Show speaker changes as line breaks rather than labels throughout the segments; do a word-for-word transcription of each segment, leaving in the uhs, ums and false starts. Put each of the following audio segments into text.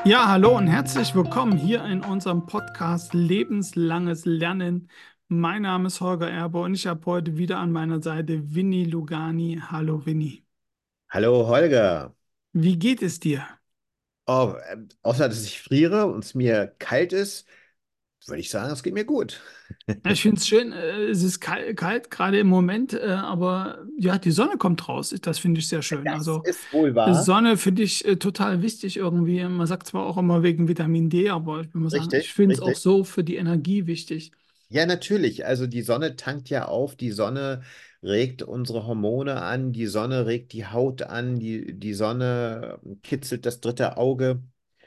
Ja, hallo und herzlich willkommen hier in unserem Podcast Lebenslanges Lernen. Mein Name ist Holger Erbe und ich habe heute wieder an meiner Seite Winnie Lugani. Hallo Winnie.
Hallo Holger.
Wie geht es dir?
Oh, ähm, außer dass ich friere und es mir kalt ist, würde ich sagen, es geht mir gut.
Ja, ich finde es schön, äh, es ist kalt, kalt gerade im Moment, äh, aber ja, die Sonne kommt raus. Das finde ich sehr schön.
Das
Also
ist wohl
äh,
wahr.
Sonne finde ich äh, total wichtig irgendwie. Man sagt zwar auch immer wegen Vitamin D, aber ich muss sagen, ich
Richtig,
finde es auch
richtig.
so für die Energie wichtig.
Ja, natürlich. Also die Sonne tankt ja auf, die Sonne regt unsere Hormone an, die Sonne regt die Haut an, die, die Sonne kitzelt das dritte Auge.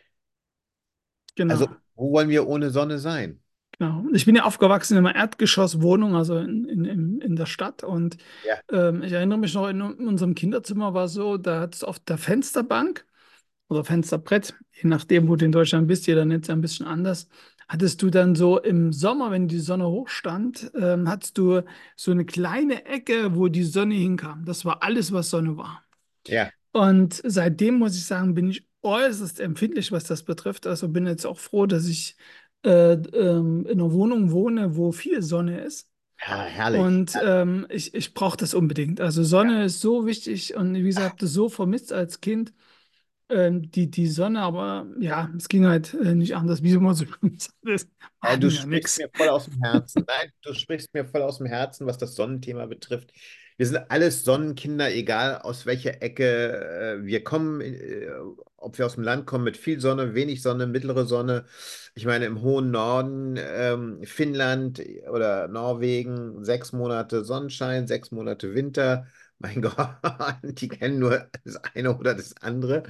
Also
Genau.
wo wollen wir ohne Sonne sein?
Genau. Ich bin ja aufgewachsen in einer Erdgeschosswohnung, also in, in, in, in der Stadt. Und
Ja,
ähm, ich erinnere mich noch, in, unserem Kinderzimmer war es so, da hat es auf der Fensterbank oder Fensterbrett, je nachdem, wo du in Deutschland bist, jeder nennt es ja ein bisschen anders, hattest du dann so im Sommer, wenn die Sonne hochstand, ähm, hattest du so eine kleine Ecke, wo die Sonne hinkam. Das war alles, was Sonne war.
ja.
Und seitdem muss ich sagen, bin ich äußerst empfindlich, was das betrifft. Also bin jetzt auch froh, dass ich äh, ähm, in einer Wohnung wohne, wo viel Sonne ist.
Ja, herrlich.
Und ähm, ich, ich brauche das unbedingt. Also
Ja.
Sonne ist so wichtig und wie gesagt, habe das so vermisst als Kind, ähm, die, die Sonne, aber ja, es ging halt äh, nicht anders. Wie man so schön sagt, wir
Äh, du
hatten ja
sprichst
nichts.
mir voll aus dem Herzen. Nein, du sprichst mir voll aus dem Herzen, was das Sonnenthema betrifft. Wir sind alles Sonnenkinder, egal aus welcher Ecke äh, wir kommen, äh, ob wir aus dem Land kommen mit viel Sonne, wenig Sonne, mittlere Sonne. Ich meine, im hohen Norden, ähm, Finnland oder Norwegen, sechs Monate Sonnenschein, sechs Monate Winter. Mein Gott, die kennen nur das eine oder das andere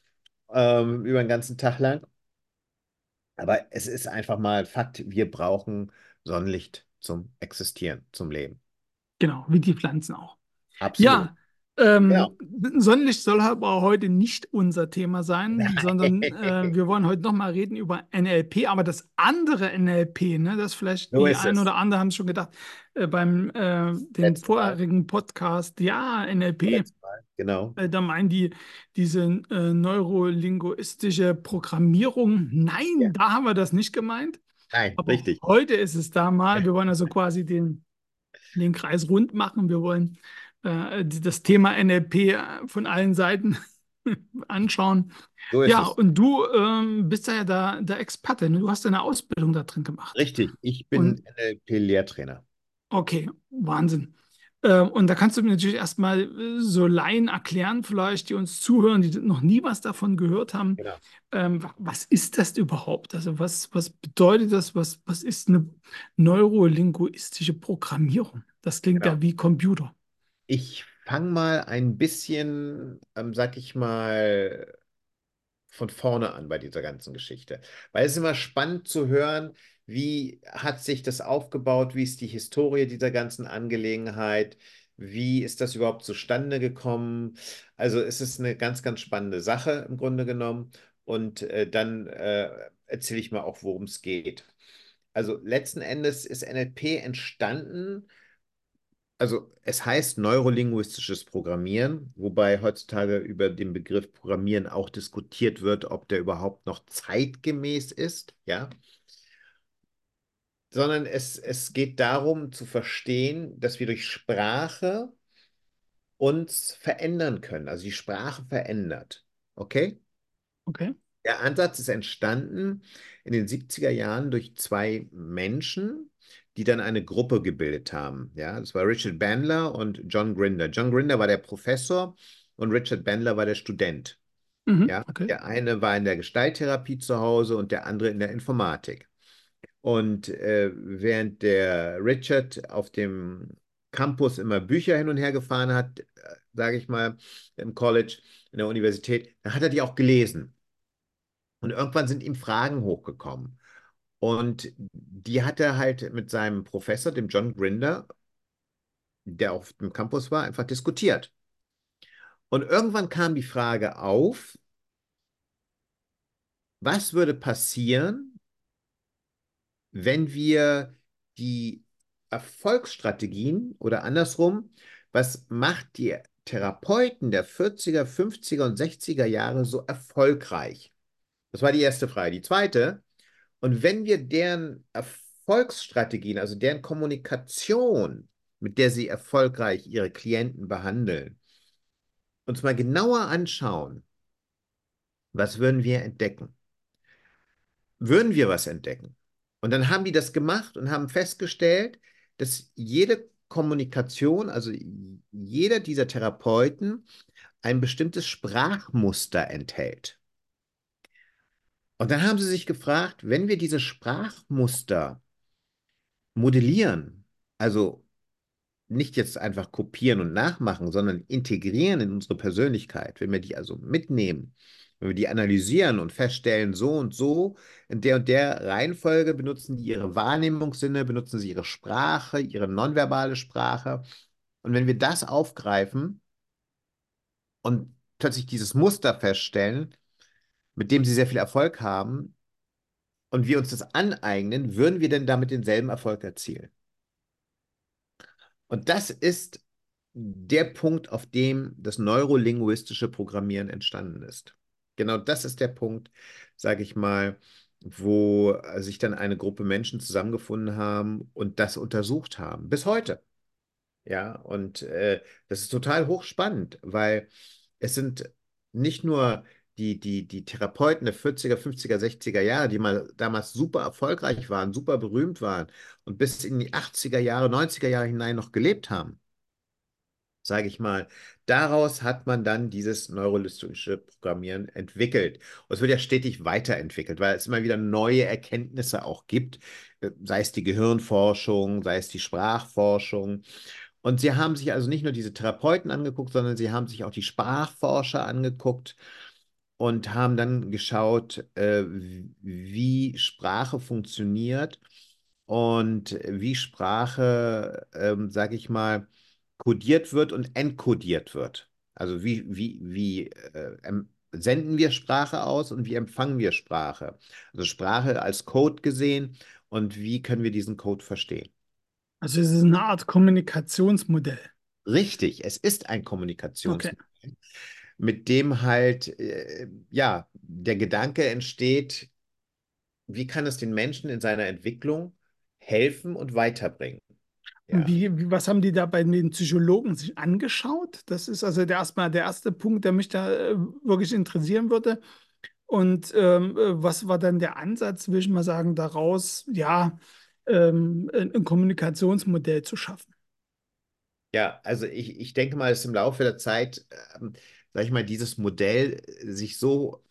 ähm, über den ganzen Tag lang. Aber es ist einfach mal Fakt, wir brauchen Sonnenlicht zum Existieren, zum Leben.
Genau, wie die Pflanzen auch.
Absolut.
Ja,
Genau.
ähm, Sonnenlicht soll aber heute nicht unser Thema sein, sondern äh,
Nein.
wir wollen heute nochmal reden über N L P, aber das andere N L P, ne, das vielleicht
So
die
ist
einen
es.
oder anderen haben schon gedacht, äh, beim äh, den
Letztes Mal.
vorherigen Podcast, ja, N L P,
Letztes Mal. Genau.
äh, da meinen die diese äh, neurolinguistische Programmierung.
Ja.
Nein, da haben wir das nicht gemeint.
Nein,
Aber
richtig.
heute ist es da mal. Wir wollen also quasi den den Kreis rund machen. Wir wollen äh, das Thema N L P von allen Seiten anschauen.
So ist
Ja,
es.
und du ähm, bist ja der, der Experte, ne? Du hast eine Ausbildung da drin gemacht.
Richtig. Ich bin
Und
N L P-Lehrtrainer.
okay, Wahnsinn. Ähm, und da kannst du mir natürlich erstmal äh, so Laien erklären, vielleicht, die uns zuhören, die noch nie was davon gehört haben.
Genau.
Ähm, wa- was ist das überhaupt? Also was, was bedeutet das? Was, was ist eine neurolinguistische Programmierung? Das klingt
Genau.
ja wie Computer.
Ich fange mal ein bisschen, ähm, sag ich mal, von vorne an bei dieser ganzen Geschichte. Weil es ist immer spannend zu hören, wie hat sich das aufgebaut, wie ist die Historie dieser ganzen Angelegenheit, wie ist das überhaupt zustande gekommen. Also es ist eine ganz, ganz spannende Sache im Grunde genommen. Und äh, dann äh, erzähle ich mal auch, worum es geht. Also letzten Endes ist N L P entstanden, also es heißt neurolinguistisches Programmieren, wobei heutzutage über den Begriff Programmieren auch diskutiert wird, ob der überhaupt noch zeitgemäß ist, ja. Sondern es, es geht darum zu verstehen, dass wir durch Sprache uns verändern können. Also die Sprache verändert. Okay?
Okay.
Der Ansatz ist entstanden in den siebziger Jahren durch zwei Menschen, die dann eine Gruppe gebildet haben. Ja, das war Richard Bandler und John Grinder. John Grinder war der Professor und Richard Bandler war der Student.
Mhm.
Ja,
Okay.
der eine war in der Gestalttherapie zu Hause und der andere in der Informatik. Und äh, während der Richard auf dem Campus immer Bücher hin und her gefahren hat, äh, sage ich mal, im College, in der Universität, dann hat er die auch gelesen. Und irgendwann sind ihm Fragen hochgekommen. Und die hat er halt mit seinem Professor, dem John Grinder, der auf dem Campus war, einfach diskutiert. Und irgendwann kam die Frage auf, was würde passieren, wenn wir die Erfolgsstrategien oder andersrum, was macht die Therapeuten der vierziger, fünfziger und sechziger Jahre so erfolgreich? Das war die erste Frage. Die zweite, und wenn wir deren Erfolgsstrategien, also deren Kommunikation, mit der sie erfolgreich ihre Klienten behandeln, uns mal genauer anschauen, was würden wir entdecken? Würden wir was entdecken? Und dann haben die das gemacht und haben festgestellt, dass jede Kommunikation, also jeder dieser Therapeuten, ein bestimmtes Sprachmuster enthält. Und dann haben sie sich gefragt, wenn wir diese Sprachmuster modellieren, also nicht jetzt einfach kopieren und nachmachen, sondern integrieren in unsere Persönlichkeit, wenn wir die also mitnehmen, wenn wir die analysieren und feststellen, so und so, in der und der Reihenfolge benutzen die ihre Wahrnehmungssinne, benutzen sie ihre Sprache, ihre nonverbale Sprache. Und wenn wir das aufgreifen und plötzlich dieses Muster feststellen, mit dem sie sehr viel Erfolg haben, und wir uns das aneignen, würden wir denn damit denselben Erfolg erzielen? Und das ist der Punkt, auf dem das neurolinguistische Programmieren entstanden ist. Genau das ist der Punkt, sage ich mal, wo sich dann eine Gruppe Menschen zusammengefunden haben und das untersucht haben. Bis heute. Ja, und äh, das ist total hochspannend, weil es sind nicht nur die, die, die Therapeuten der vierziger, fünfziger, sechziger Jahre, die mal damals super erfolgreich waren, super berühmt waren und bis in die achtziger Jahre, neunziger Jahre hinein noch gelebt haben, sage ich mal. Daraus hat man dann dieses neurolinguistische Programmieren entwickelt. Und es wird ja stetig weiterentwickelt, weil es immer wieder neue Erkenntnisse auch gibt, äh, sei es die Gehirnforschung, sei es die Sprachforschung. Und sie haben sich also nicht nur diese Therapeuten angeguckt, sondern sie haben sich auch die Sprachforscher angeguckt und haben dann geschaut, äh, wie Sprache funktioniert und wie Sprache, ähm, sage ich mal, kodiert wird und entkodiert wird. Also wie, wie, wie äh, em- senden wir Sprache aus und wie empfangen wir Sprache? Also Sprache als Code gesehen und wie können wir diesen Code verstehen?
Also es ist eine Art Kommunikationsmodell.
Richtig, es ist ein
Okay.
Kommunikationsmodell, mit dem halt, äh, ja, der Gedanke entsteht, wie kann es den Menschen in seiner Entwicklung helfen und weiterbringen?
Und
Ja,
wie, wie, was haben die da bei den Psychologen sich angeschaut? Das ist also der erstmal der erste Punkt, der mich da äh, wirklich interessieren würde. Und ähm, äh, was war dann der Ansatz, will ich mal sagen, daraus, ja, ähm, ein, ein Kommunikationsmodell zu schaffen?
ja, also ich, ich denke mal, dass im Laufe der Zeit, ähm, sag ich mal, dieses Modell äh, sich so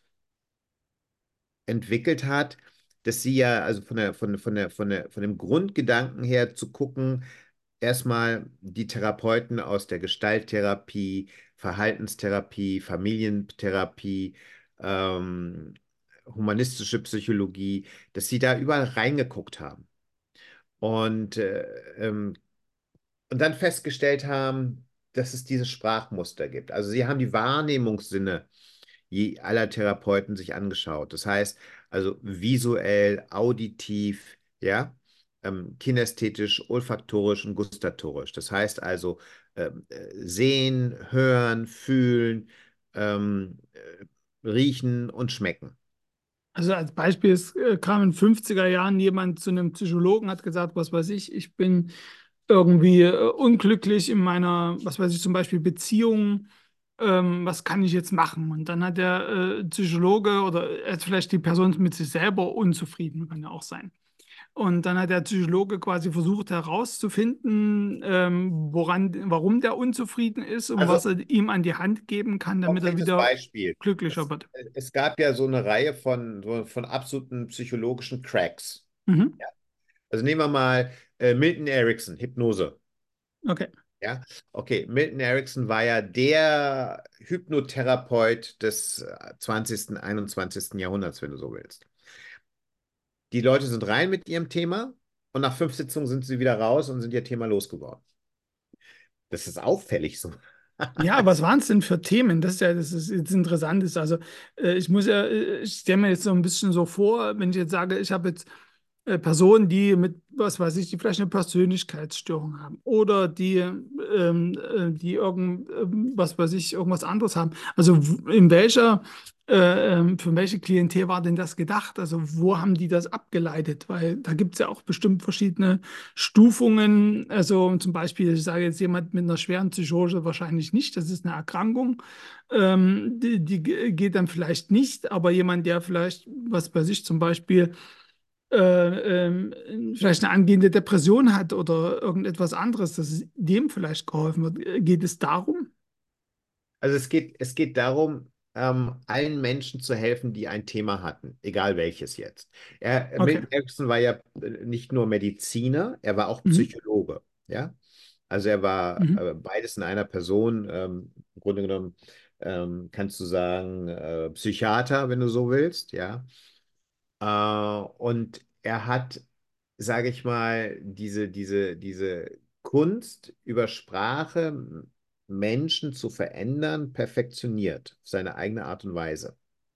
entwickelt hat, dass sie ja, also von der, von, von der, von der, von dem Grundgedanken her zu gucken, erstmal die Therapeuten aus der Gestalttherapie, Verhaltenstherapie, Familientherapie, ähm, humanistische Psychologie, dass sie da überall reingeguckt haben und, äh, ähm, und dann festgestellt haben, dass es dieses Sprachmuster gibt. Also sie haben die Wahrnehmungssinne je, aller Therapeuten sich angeschaut. Das heißt, also visuell, auditiv, ja, ähm, kinästhetisch, olfaktorisch und gustatorisch. Das heißt also ähm, äh, sehen, hören, fühlen, ähm, äh, riechen und schmecken.
Also als Beispiel, es äh, kam in den fünfziger Jahren jemand zu einem Psychologen, hat gesagt, was weiß ich, ich bin irgendwie äh, unglücklich in meiner, was weiß ich, zum Beispiel Beziehung, ähm, was kann ich jetzt machen? Und dann hat der äh, Psychologe oder er ist vielleicht die Person mit sich selber unzufrieden, kann ja auch sein. Und dann hat der Psychologe quasi versucht herauszufinden, ähm, woran, warum der unzufrieden ist und was
Also
er ihm an die Hand geben kann, damit er
konkretes
wieder
Beispiel.
glücklicher
Es,
wird.
es gab ja so eine Reihe von, so von absoluten psychologischen Cracks.
Mhm.
Ja? Also nehmen wir mal äh, Milton Erickson, Hypnose.
Okay.
Ja, okay. Milton Erickson war ja der Hypnotherapeut des äh, zwanzigsten., einundzwanzigsten. Jahrhunderts, wenn du so willst. Die Leute sind rein mit ihrem Thema und nach fünf Sitzungen sind sie wieder raus und sind ihr Thema losgeworden. Das ist auffällig so.
Ja, was waren es denn für Themen? Das ist ja, das ist jetzt interessant ist. Also, äh, ich muss ja, äh, ich stelle mir jetzt so ein bisschen so vor, wenn ich jetzt sage, ich habe jetzt äh, Personen, die mit, was weiß ich, die vielleicht eine Persönlichkeitsstörung haben oder die, ähm, äh, die irgend, ähm, was weiß ich, irgendwas anderes haben. Also w- in welcher, äh, ähm, für welche Klientel war denn das gedacht? Also wo haben die das abgeleitet? Weil da gibt es ja auch bestimmt verschiedene Stufungen. Also zum Beispiel, ich sage jetzt jemand mit einer schweren Psychose wahrscheinlich nicht, das ist eine Erkrankung. Ähm, die, die geht dann vielleicht nicht, aber jemand, der vielleicht, was bei sich zum Beispiel äh, ähm, vielleicht eine angehende Depression hat oder irgendetwas anderes, dass es dem vielleicht geholfen wird. Geht es darum?
Also es geht, es geht darum, ähm, allen Menschen zu helfen, die ein Thema hatten, egal welches jetzt. Er,
Okay.
Milton Erickson war ja äh, nicht nur Mediziner, er war auch
Mhm.
Psychologe. Ja? Also er war
Mhm.
äh, beides in einer Person. Ähm, im Grunde genommen ähm, kannst du sagen, äh, Psychiater, wenn du so willst. Ja? Äh, und er hat, sage ich mal, diese, diese, diese Kunst über Sprache m- Menschen zu verändern, perfektioniert, auf seine eigene Art und Weise.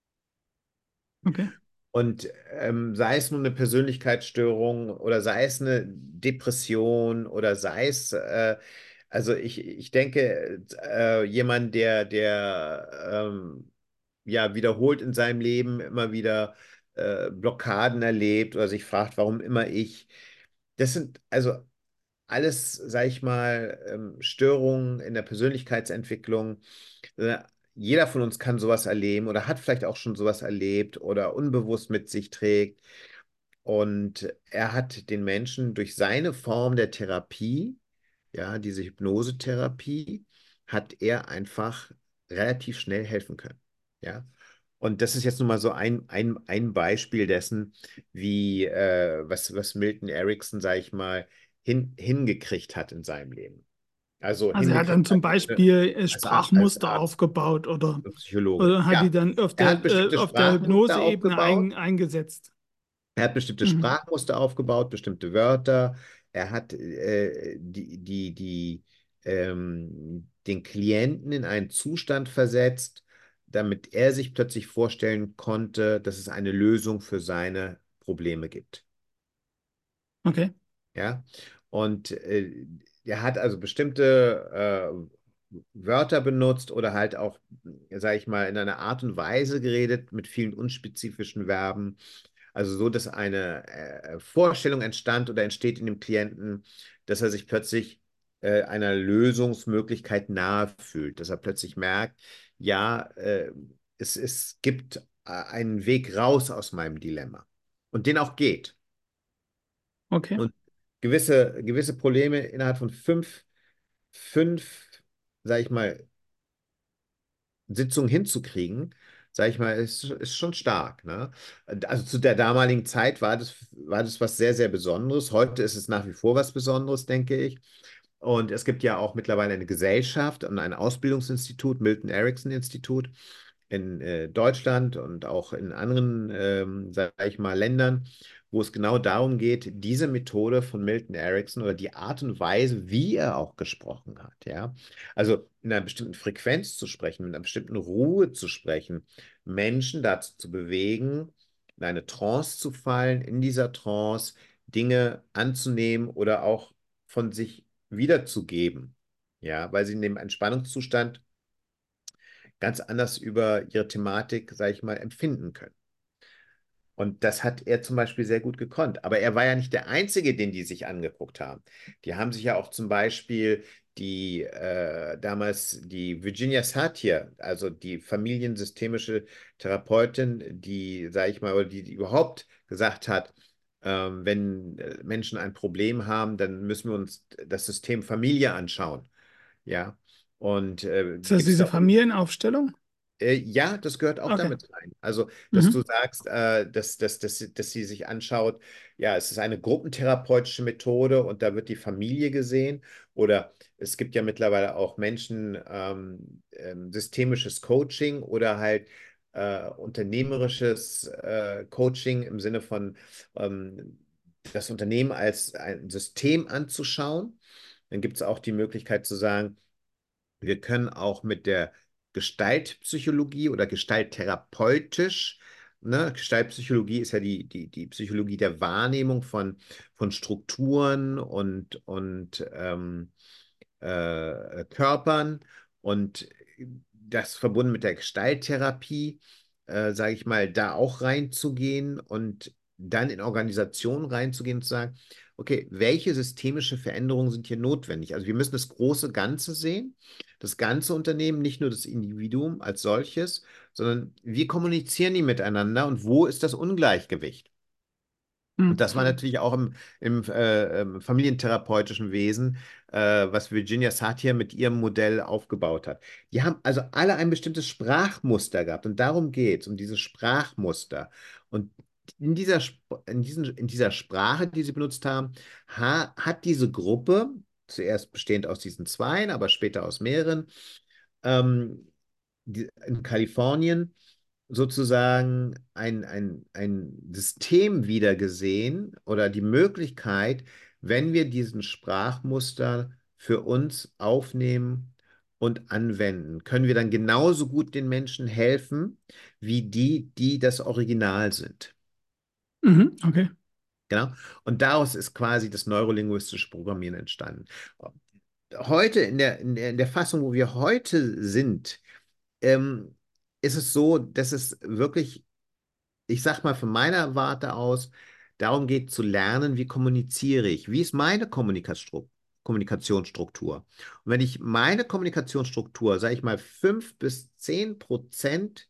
Okay.
Und ähm, sei es nun eine Persönlichkeitsstörung oder sei es eine Depression oder sei es, äh, also ich, ich denke, äh, jemand, der, der ähm, ja wiederholt in seinem Leben immer wieder äh, Blockaden erlebt oder sich fragt, warum immer ich. Das sind also alles, sag ich mal, ähm, Störungen in der Persönlichkeitsentwicklung. Äh, Jeder von uns kann sowas erleben oder hat vielleicht auch schon sowas erlebt oder unbewusst mit sich trägt. Und er hat den Menschen durch seine Form der Therapie, ja, diese Hypnosetherapie, hat er einfach relativ schnell helfen können. Ja. Und das ist jetzt nun mal so ein, ein, ein Beispiel dessen, wie äh, was, was Milton Erickson, sage ich mal, hin, hingekriegt hat in seinem Leben. Also
Also er hat dann
hingekriegt
zum
hat
Beispiel äh,
als, Ar- als
Sprachmuster
Arzt
aufgebaut oder,
und Psychologe.
oder hat die
Ja,
dann auf
er
der,
hat
äh,
bestimmte
auf der
Sprachmuster
Hypnoseebene
aufgebaut.
ein, eingesetzt.
Er hat bestimmte
Mhm.
Sprachmuster aufgebaut, bestimmte Wörter. Er hat äh, die, die, die, ähm, den Klienten in einen Zustand versetzt, damit er sich plötzlich vorstellen konnte, dass es eine Lösung für seine Probleme gibt.
Okay.
Ja? Und äh, er hat also bestimmte äh, Wörter benutzt oder halt auch, sage ich mal, in einer Art und Weise geredet mit vielen unspezifischen Verben. Also so, dass eine äh, Vorstellung entstand oder entsteht in dem Klienten, dass er sich plötzlich äh, einer Lösungsmöglichkeit nahe fühlt, dass er plötzlich merkt, ja, äh, es, es gibt äh, einen Weg raus aus meinem Dilemma und den auch geht.
Okay.
Und gewisse, gewisse Probleme innerhalb von fünf, fünf, sag ich mal, Sitzungen hinzukriegen, sage ich mal, ist, ist schon stark. Ne? Also zu der damaligen Zeit war das, war das was sehr, sehr Besonderes. Heute ist es nach wie vor was Besonderes, denke ich. Und es gibt ja auch mittlerweile eine Gesellschaft und ein Ausbildungsinstitut, Milton Erickson Institut in äh, Deutschland und auch in anderen, ähm, sage ich mal, Ländern, wo es genau darum geht, diese Methode von Milton Erickson oder die Art und Weise, wie er auch gesprochen hat, ja, also in einer bestimmten Frequenz zu sprechen, mit einer bestimmten Ruhe zu sprechen, Menschen dazu zu bewegen, in eine Trance zu fallen, in dieser Trance Dinge anzunehmen oder auch von sich wiederzugeben, ja, weil sie in dem Entspannungszustand ganz anders über ihre Thematik, sage ich mal, empfinden können. Und das hat er zum Beispiel sehr gut gekonnt. Aber er war ja nicht der Einzige, den die sich angeguckt haben. Die haben sich ja auch zum Beispiel die äh, damals die Virginia Satir, also die familiensystemische Therapeutin, die, sage ich mal, oder die, die überhaupt gesagt hat, ähm, wenn äh, Menschen ein Problem haben, dann müssen wir uns das System Familie anschauen. Ja. Und äh,
Ist
die
das
gibt es
diese
auch im
Familienaufstellung?
äh, ja, das gehört auch
Okay.
damit rein. Also, dass du
Mhm.
sagst, äh, dass, dass, dass, sie- dass sie sich anschaut, ja, es ist eine gruppentherapeutische Methode und da wird die Familie gesehen. Oder es gibt ja mittlerweile auch Menschen, ähm, ähm, systemisches Coaching oder halt äh, unternehmerisches äh, Coaching im Sinne von ähm, das Unternehmen als ein System anzuschauen. Dann gibt es auch die Möglichkeit zu sagen, wir können auch mit der Gestaltpsychologie oder gestalttherapeutisch ne, Gestaltpsychologie ist ja die, die, die Psychologie der Wahrnehmung von, von Strukturen und, und ähm, äh, Körpern und das verbunden mit der Gestalttherapie, äh, sage ich mal, da auch reinzugehen und dann in Organisationen reinzugehen und zu sagen, okay, welche systemische Veränderungen sind hier notwendig? Also wir müssen das große Ganze sehen, das ganze Unternehmen, nicht nur das Individuum als solches, sondern wie kommunizieren die miteinander und wo ist das Ungleichgewicht? Und
Hm.
das war natürlich auch im, im äh, ähm, familientherapeutischen Wesen, äh, was Virginia Satir mit ihrem Modell aufgebaut hat. Die haben also alle ein bestimmtes Sprachmuster gehabt und darum geht es, um dieses Sprachmuster. Und in dieser, Sp- in diesen, in dieser Sprache, die sie benutzt haben, ha, hat diese Gruppe, zuerst bestehend aus diesen Zweien, aber später aus mehreren, ähm, die, in Kalifornien, sozusagen ein, ein, ein System wiedergesehen oder die Möglichkeit, wenn wir diesen Sprachmuster für uns aufnehmen und anwenden, können wir dann genauso gut den Menschen helfen, wie die, die das Original sind.
Mhm, okay.
Genau. Und daraus ist quasi das neurolinguistische Programmieren entstanden. Heute, in der, in der, in der Fassung, wo wir heute sind, ähm, ist es so, dass es wirklich, ich sag mal von meiner Warte aus, darum geht zu lernen, wie kommuniziere ich, wie ist meine Kommunikastru- Kommunikationsstruktur. Und wenn ich meine Kommunikationsstruktur, sage ich mal, fünf bis zehn Prozent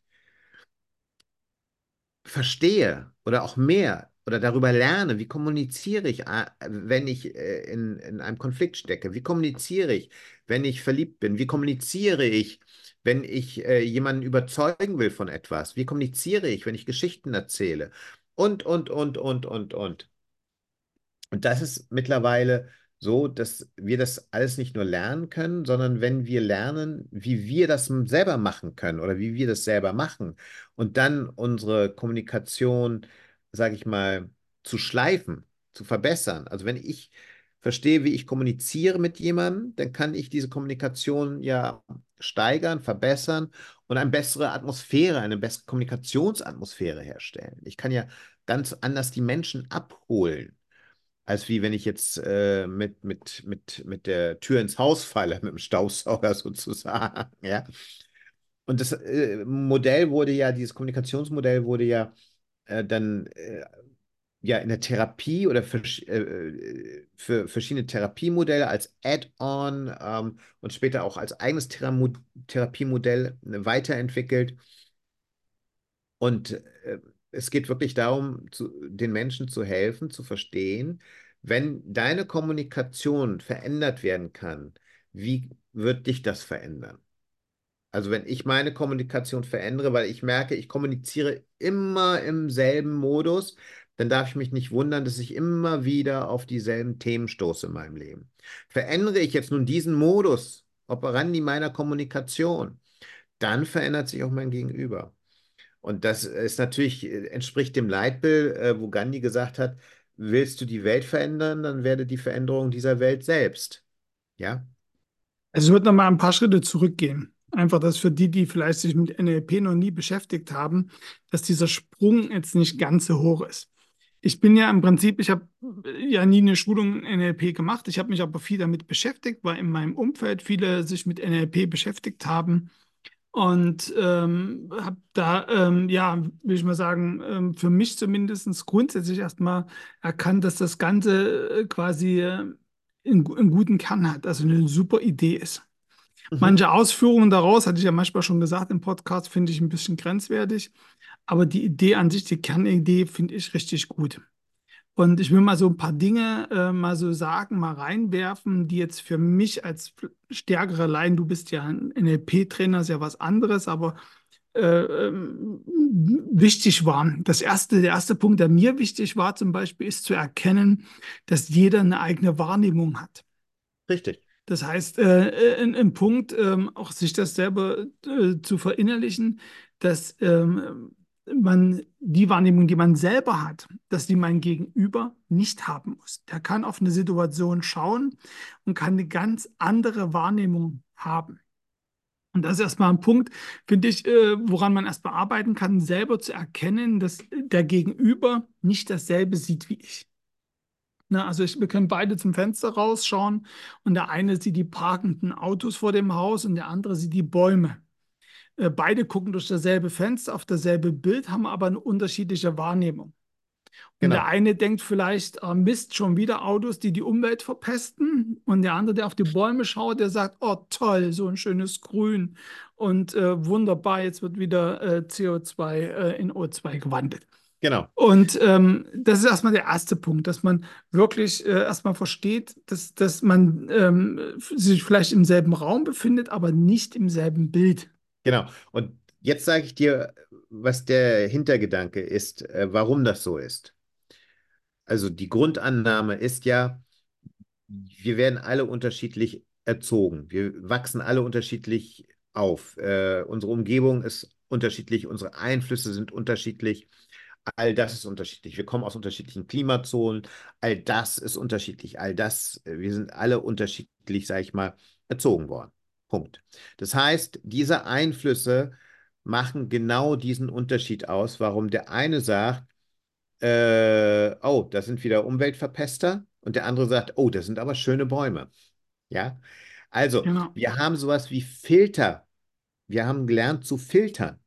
verstehe oder auch mehr oder darüber lerne, wie kommuniziere ich, äh, wenn ich äh, in, in einem Konflikt stecke, wie kommuniziere ich, wenn ich verliebt bin, wie kommuniziere ich, wenn ich äh, jemanden überzeugen will von etwas, wie kommuniziere ich, wenn ich Geschichten erzähle und, und, und, und, und, und. Und das ist mittlerweile so, dass wir das alles nicht nur lernen können, sondern wenn wir lernen, wie wir das selber machen können oder wie wir das selber machen und dann unsere Kommunikation, sage ich mal, zu schleifen, zu verbessern. Also wenn ich verstehe, wie ich kommuniziere mit jemandem, dann kann ich diese Kommunikation ja steigern, verbessern und eine bessere Atmosphäre, eine bessere Kommunikationsatmosphäre herstellen. Ich kann ja ganz anders die Menschen abholen als wie wenn ich jetzt äh, mit, mit, mit, mit der Tür ins Haus falle, mit dem Staubsauger sozusagen. Ja? Und das äh, Modell wurde ja, dieses Kommunikationsmodell wurde ja äh, dann äh, ja in der Therapie oder für, äh, für verschiedene Therapiemodelle als Add-on ähm, und später auch als eigenes Thera Therapiemodell äh, weiterentwickelt. Und äh, es geht wirklich darum, zu, den Menschen zu helfen, zu verstehen, wenn deine Kommunikation verändert werden kann, wie wird dich das verändern? Also wenn ich meine Kommunikation verändere, weil ich merke, ich kommuniziere immer im selben Modus, dann darf ich mich nicht wundern, dass ich immer wieder auf dieselben Themen stoße in meinem Leben. Verändere ich jetzt nun diesen Modus operandi meiner Kommunikation, dann verändert sich auch mein Gegenüber. Und das ist natürlich, äh, entspricht dem Leitbild, äh, wo Gandhi gesagt hat, willst du die Welt verändern, dann werde die Veränderung dieser Welt selbst. Ja?
Also ich würde noch mal ein paar Schritte zurückgehen. Einfach, dass für die, die vielleicht sich mit N L P noch nie beschäftigt haben, dass dieser Sprung jetzt nicht ganz so hoch ist. Ich bin ja im Prinzip, ich habe ja nie eine Schulung in N L P gemacht. Ich habe mich aber viel damit beschäftigt, weil in meinem Umfeld viele sich mit N L P beschäftigt haben. Und ähm, habe da, ähm, ja, will ich mal sagen, ähm, für mich zumindest grundsätzlich erstmal erkannt, dass das Ganze äh, quasi äh, einen, einen guten Kern hat, also eine super Idee ist.
Mhm.
Manche Ausführungen daraus, hatte ich ja manchmal schon gesagt im Podcast, finde ich ein bisschen grenzwertig. Aber die Idee an sich, die Kernidee, finde ich richtig gut. Und ich will mal so ein paar Dinge äh, mal so sagen, mal reinwerfen, die jetzt für mich als stärkere Laien, du bist ja ein N L P-Trainer, ist ja was anderes, aber äh, ähm, wichtig waren. Das erste, der erste Punkt, der mir wichtig war zum Beispiel, ist zu erkennen, dass jeder eine eigene Wahrnehmung hat.
Richtig.
Das heißt, äh, in, im Punkt, ähm, auch sich das selber äh, zu verinnerlichen, dass ähm, man die Wahrnehmung, die man selber hat, dass die mein Gegenüber nicht haben muss. Der kann auf eine Situation schauen und kann eine ganz andere Wahrnehmung haben. Und das ist erstmal ein Punkt, finde ich, äh, woran man erstmal arbeiten kann, selber zu erkennen, dass der Gegenüber nicht dasselbe sieht wie ich. Na, also ich, wir können beide zum Fenster rausschauen und der eine sieht die parkenden Autos vor dem Haus und der andere sieht die Bäume. Äh, beide gucken durch dasselbe Fenster auf dasselbe Bild, haben aber eine unterschiedliche Wahrnehmung. Und der
Genau,
eine denkt vielleicht, ah, Mist, schon wieder Autos, die die Umwelt verpesten. Und der andere, der auf die Bäume schaut, der sagt, oh toll, so ein schönes Grün. Und äh, wunderbar, jetzt wird wieder äh, C O zwei äh, in O zwei gewandelt.
genau.
Und ähm, das ist erstmal der erste Punkt, dass man wirklich äh, erstmal versteht, dass, dass man ähm, sich vielleicht im selben Raum befindet, aber nicht im selben Bild.
Genau. Und jetzt sage ich dir, was der Hintergedanke ist, äh, warum das so ist. Also die Grundannahme ist ja, wir werden alle unterschiedlich erzogen. Wir wachsen alle unterschiedlich auf. Äh, unsere Umgebung ist unterschiedlich, unsere Einflüsse sind unterschiedlich. All das ist unterschiedlich. Wir kommen aus unterschiedlichen Klimazonen. All das ist unterschiedlich. All das, äh, wir sind alle unterschiedlich, sage ich mal, erzogen worden. Punkt. Das heißt, diese Einflüsse machen genau diesen Unterschied aus, warum der eine sagt, äh, oh, das sind wieder Umweltverpester und der andere sagt, oh, das sind aber schöne Bäume. Ja, also
Genau.
wir haben sowas wie Filter. Wir haben gelernt zu filtern.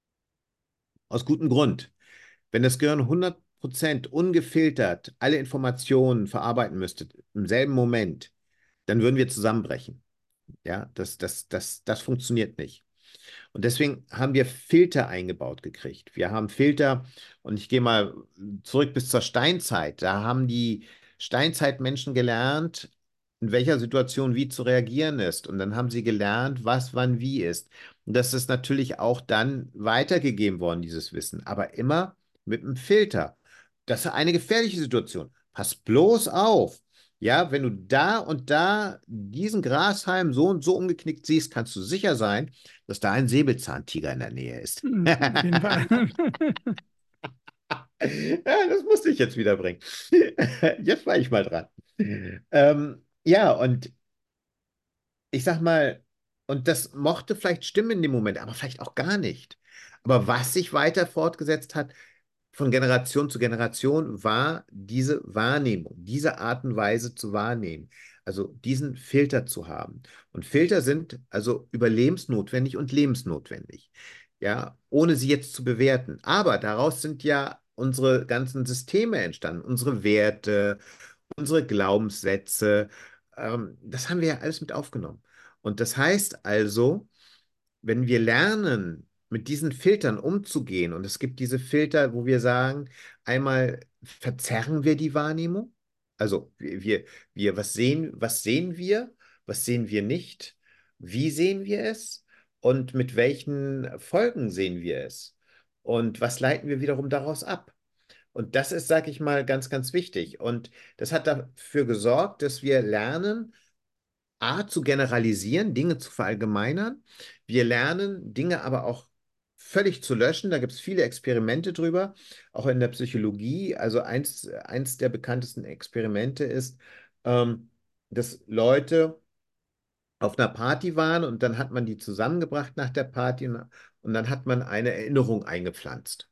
Aus gutem Grund. Wenn das Gehirn hundert Prozent ungefiltert alle Informationen verarbeiten müsste im selben Moment, dann würden wir zusammenbrechen. Ja, das, das, das, das funktioniert nicht. Und deswegen haben wir Filter eingebaut gekriegt. Wir haben Filter, und ich gehe mal zurück bis zur Steinzeit. Da haben die Steinzeitmenschen gelernt, in welcher Situation wie zu reagieren ist. Und dann haben sie gelernt, was wann wie ist. Und das ist natürlich auch dann weitergegeben worden, dieses Wissen, aber immer mit einem Filter. Das ist eine gefährliche Situation. Pass bloß auf. Ja, wenn du da und da diesen Grashalm so und so umgeknickt siehst, kannst du sicher sein, dass da ein Säbelzahntiger in der Nähe ist.
Hm, auf jeden Fall.
Ja, das musste ich jetzt wieder bringen. Jetzt war ich mal dran. Ähm, ja, und ich sag mal, und das mochte vielleicht stimmen in dem Moment, aber vielleicht auch gar nicht. Aber was sich weiter fortgesetzt hat, von Generation zu Generation, war diese Wahrnehmung, diese Art und Weise zu wahrnehmen. Also diesen Filter zu haben. Und Filter sind also überlebensnotwendig und lebensnotwendig. Ja, ohne sie jetzt zu bewerten. Aber daraus sind ja unsere ganzen Systeme entstanden, unsere Werte, unsere Glaubenssätze. Ähm, das haben wir ja alles mit aufgenommen. Und das heißt also, wenn wir lernen, mit diesen Filtern umzugehen, und es gibt diese Filter, wo wir sagen, einmal verzerren wir die Wahrnehmung, also wir, wir, wir, was sehen, was sehen wir, was sehen wir nicht, wie sehen wir es und mit welchen Folgen sehen wir es und was leiten wir wiederum daraus ab. Und das ist, sage ich mal, ganz, ganz wichtig. Und das hat dafür gesorgt, dass wir lernen, A, zu generalisieren, Dinge zu verallgemeinern. Wir lernen, Dinge aber auch völlig zu löschen. Da gibt es viele Experimente drüber, auch in der Psychologie. Also eins, eins der bekanntesten Experimente ist, ähm, dass Leute auf einer Party waren und dann hat man die zusammengebracht nach der Party und, und dann hat man eine Erinnerung eingepflanzt.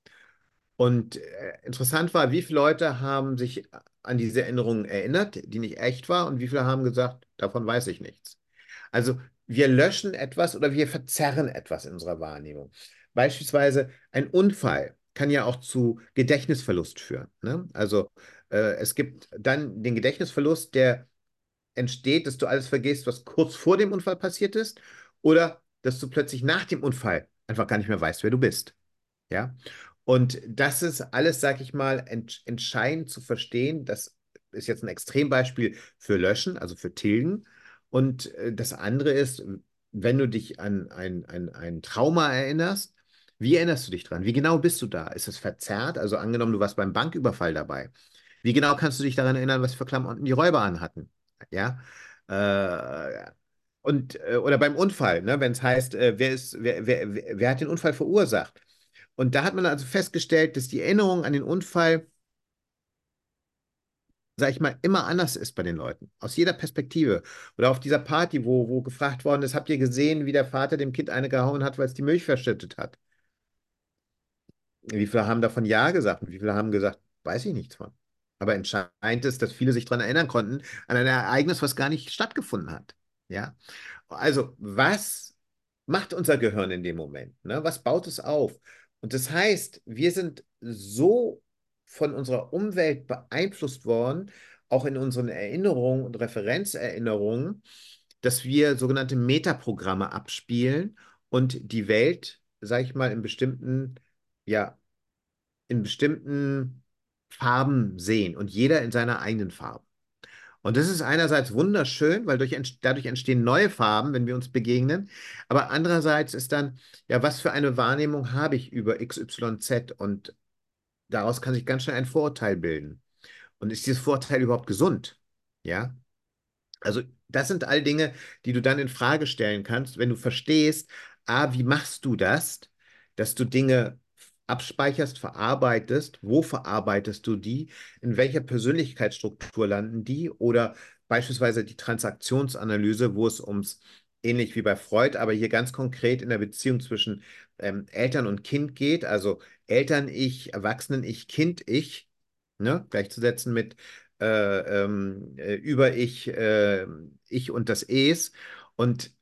Und äh, interessant war, wie viele Leute haben sich an diese Erinnerung erinnert, die nicht echt war, und wie viele haben gesagt, davon weiß ich nichts. Also wir löschen etwas oder wir verzerren etwas in unserer Wahrnehmung. Beispielsweise ein Unfall kann ja auch zu Gedächtnisverlust führen. Ne? Also äh, es gibt dann den Gedächtnisverlust, der entsteht, dass du alles vergisst, was kurz vor dem Unfall passiert ist, oder dass du plötzlich nach dem Unfall einfach gar nicht mehr weißt, wer du bist. Ja. Und das ist alles, sag ich mal, ent entscheidend zu verstehen. Das ist jetzt ein Extrembeispiel für Löschen, also für Tilgen. Und äh, das andere ist, wenn du dich an ein, ein, ein Trauma erinnerst, wie erinnerst du dich dran? Wie genau bist du da? Ist es verzerrt? Also angenommen, du warst beim Banküberfall dabei. Wie genau kannst du dich daran erinnern, was für Klamotten die Räuber anhatten? Ja. Äh, und, äh, oder beim Unfall, ne, wenn es heißt, äh, wer ist, wer, wer, wer, wer hat den Unfall verursacht? Und da hat man also festgestellt, dass die Erinnerung an den Unfall, sag ich mal, immer anders ist bei den Leuten, aus jeder Perspektive. Oder auf dieser Party, wo, wo gefragt worden ist, habt ihr gesehen, wie der Vater dem Kind eine gehauen hat, weil es die Milch verschüttet hat? Wie viele haben davon Ja gesagt und wie viele haben gesagt, weiß ich nichts von. Aber entscheidend ist, dass viele sich daran erinnern konnten, an ein Ereignis, was gar nicht stattgefunden hat. Ja? Also, was macht unser Gehirn in dem Moment? Ne? Was baut es auf? Und das heißt, wir sind so von unserer Umwelt beeinflusst worden, auch in unseren Erinnerungen und Referenzerinnerungen, dass wir sogenannte Metaprogramme abspielen und die Welt, sage ich mal, in bestimmten, ja, in bestimmten Farben sehen und jeder in seiner eigenen Farbe. Und das ist einerseits wunderschön, weil durch, ent- dadurch entstehen neue Farben, wenn wir uns begegnen. Aber andererseits ist dann, ja, was für eine Wahrnehmung habe ich über X Y Z? Und daraus kann sich ganz schnell ein Vorurteil bilden. Und ist dieses Vorurteil überhaupt gesund? Ja. Also das sind all Dinge, die du dann in Frage stellen kannst, wenn du verstehst, ah, wie machst du das, dass du Dinge abspeicherst, verarbeitest, wo verarbeitest du die, in welcher Persönlichkeitsstruktur landen die oder beispielsweise die Transaktionsanalyse, wo es ums, ähnlich wie bei Freud, aber hier ganz konkret in der Beziehung zwischen ähm, Eltern und Kind geht, also Eltern-Ich, Erwachsenen-Ich, Kind-Ich, ne, gleichzusetzen mit äh, ähm, äh, über ich, äh, ich und das Es. Und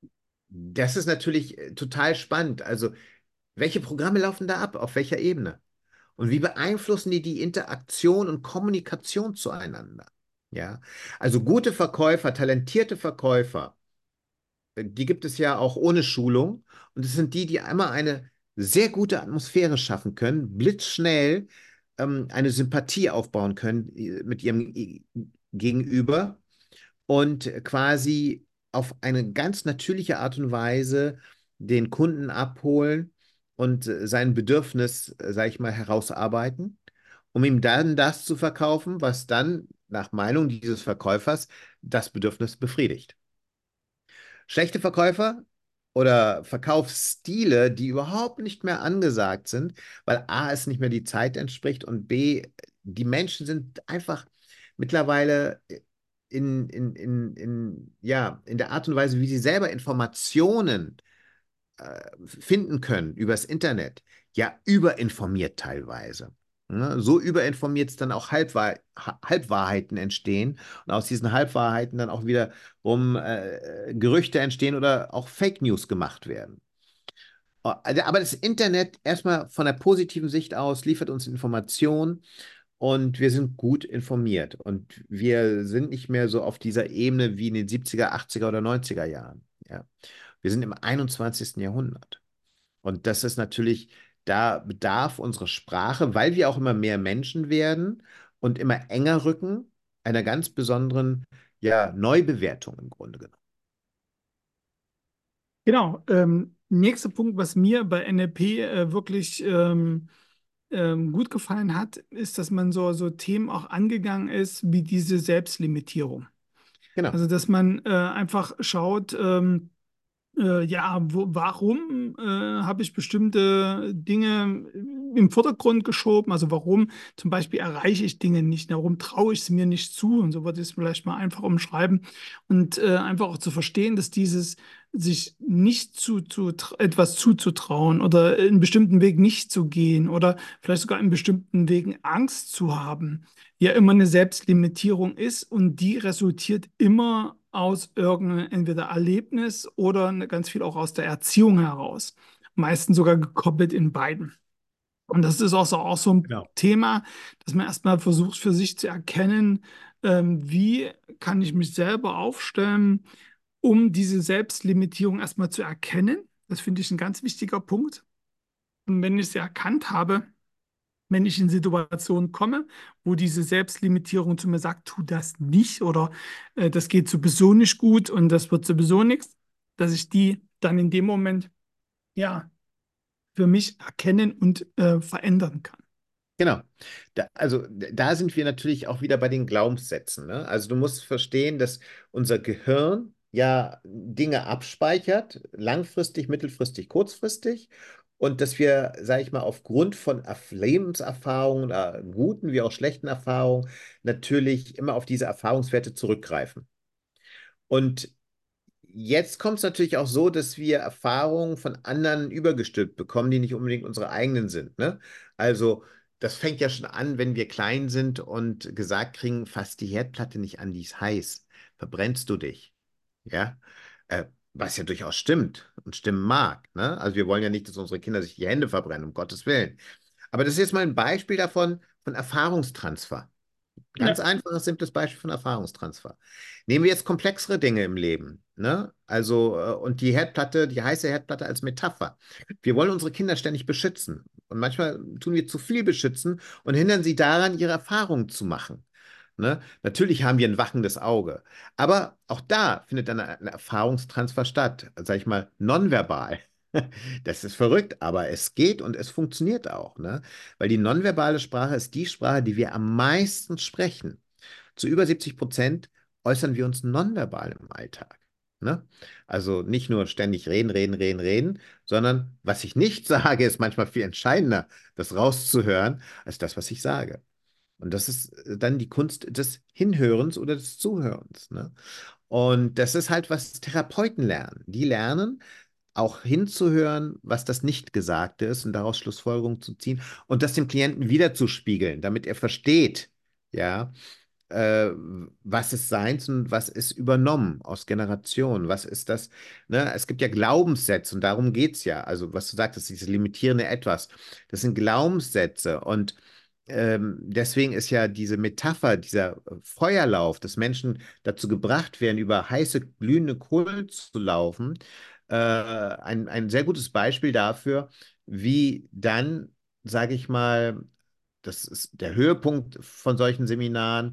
das ist natürlich äh, total spannend. Also, welche Programme laufen da ab? Auf welcher Ebene? Und wie beeinflussen die die Interaktion und Kommunikation zueinander? Ja, also gute Verkäufer, talentierte Verkäufer, die gibt es ja auch ohne Schulung. Und es sind die, die einmal eine sehr gute Atmosphäre schaffen können, blitzschnell ähm, eine Sympathie aufbauen können äh, mit ihrem äh, Gegenüber und quasi auf eine ganz natürliche Art und Weise den Kunden abholen und äh, sein Bedürfnis, äh, sage ich mal, herausarbeiten, um ihm dann das zu verkaufen, was dann nach Meinung dieses Verkäufers das Bedürfnis befriedigt. Schlechte Verkäufer oder Verkaufsstile, die überhaupt nicht mehr angesagt sind, weil A, es nicht mehr die Zeit entspricht und B, die Menschen sind einfach mittlerweile in, in, in, in, ja, in der Art und Weise, wie sie selber Informationen äh, finden können übers Internet, ja, überinformiert teilweise. Ne? So überinformiert es dann auch Halbwahr Halbwahrheiten entstehen und aus diesen Halbwahrheiten dann auch wiederum äh, Gerüchte entstehen oder auch Fake News gemacht werden. Oh, also, aber das Internet erstmal von der positiven Sicht aus liefert uns Informationen und wir sind gut informiert und wir sind nicht mehr so auf dieser Ebene wie in den siebziger, achtziger oder neunziger Jahren. Ja. Wir sind im einundzwanzigsten. Jahrhundert. Und das ist natürlich, da bedarf unsere Sprache, weil wir auch immer mehr Menschen werden und immer enger rücken, einer ganz besonderen, ja, Neubewertung im Grunde genommen.
Genau. Ähm, nächster Punkt, was mir bei N L P äh, wirklich ähm, ähm, gut gefallen hat, ist, dass man so, so Themen auch angegangen ist, wie diese Selbstlimitierung.
Genau,
Also, dass man äh, einfach schaut, ähm, Äh, ja, wo, warum äh, habe ich bestimmte Dinge im Vordergrund geschoben? Also warum zum Beispiel erreiche ich Dinge nicht? Warum traue ich es mir nicht zu? Und so würde ich es vielleicht mal einfach umschreiben und äh, einfach auch zu verstehen, dass dieses sich nicht zu, zu etwas zuzutrauen oder in bestimmten Weg nicht zu gehen oder vielleicht sogar in bestimmten Wegen Angst zu haben, ja immer eine Selbstlimitierung ist und die resultiert immer aus irgendeinem entweder Erlebnis oder ne- ganz viel auch aus der Erziehung heraus. Meistens sogar gekoppelt in beiden. Und das ist auch so, auch so ein
genau.
Thema, dass man erstmal versucht für sich zu erkennen, ähm, wie kann ich mich selber aufstellen, um diese Selbstlimitierung erstmal zu erkennen. Das finde ich ein ganz wichtiger Punkt. Und wenn ich sie erkannt habe, wenn ich in Situationen komme, wo diese Selbstlimitierung zu mir sagt, tu das nicht oder äh, das geht sowieso nicht gut und das wird sowieso nichts, dass ich die dann in dem Moment ja für mich erkennen und äh, verändern kann.
Genau. Da, also da sind wir natürlich auch wieder bei den Glaubenssätzen. Ne? Also du musst verstehen, dass unser Gehirn ja Dinge abspeichert, langfristig, mittelfristig, kurzfristig. und dass wir, sage ich mal, aufgrund von Erf- Lebenserfahrungen, oder guten wie auch schlechten Erfahrungen, natürlich immer auf diese Erfahrungswerte zurückgreifen. Und jetzt kommt es natürlich auch so, dass wir Erfahrungen von anderen übergestülpt bekommen, die nicht unbedingt unsere eigenen sind, ne? Also, das fängt ja schon an, wenn wir klein sind und gesagt kriegen, fass die Herdplatte nicht an, die ist heiß, verbrennst du dich. Ja, äh, was ja durchaus stimmt und stimmen mag, ne? Also wir wollen ja nicht, dass unsere Kinder sich die Hände verbrennen, um Gottes Willen. Aber das ist jetzt mal ein Beispiel davon, von Erfahrungstransfer. Ganz
Ja,
einfaches, simples Beispiel von Erfahrungstransfer. Nehmen wir jetzt komplexere Dinge im Leben, ne? Also, äh, und die Herdplatte, die heiße Herdplatte als Metapher. Wir wollen unsere Kinder ständig beschützen. Und manchmal tun wir zu viel beschützen und hindern sie daran, ihre Erfahrungen zu machen. Ne? Natürlich haben wir ein wachendes Auge. Aber auch da findet dann ein Erfahrungstransfer statt, sag ich mal, nonverbal. Das ist verrückt, aber es geht und es funktioniert auch, ne? Weil die nonverbale Sprache ist die Sprache, die wir am meisten sprechen. Zu über siebzig Prozent äußern wir uns nonverbal im Alltag. Ne? Also nicht nur ständig reden, reden, reden, reden, sondern was ich nicht sage, ist manchmal viel entscheidender, das rauszuhören, als das, was ich sage. Und das ist äh, dann die Kunst des Hinhörens oder des Zuhörens. Ne? Und das ist halt, was Therapeuten lernen. Die lernen, auch hinzuhören, was das Nicht-Gesagte ist und daraus Schlussfolgerungen zu ziehen und das dem Klienten wiederzuspiegeln, damit er versteht, ja, äh, was ist seins und was ist übernommen aus Generationen. Was ist das? Ne? Es gibt ja Glaubenssätze und darum geht es ja. Also, was du sagtest, dieses limitierende Etwas, das sind Glaubenssätze und ähm, deswegen ist ja diese Metapher, dieser Feuerlauf, dass Menschen dazu gebracht werden, über heiße, glühende Kohlen zu laufen, äh, ein, ein sehr gutes Beispiel dafür, wie dann, sage ich mal, das ist der Höhepunkt von solchen Seminaren,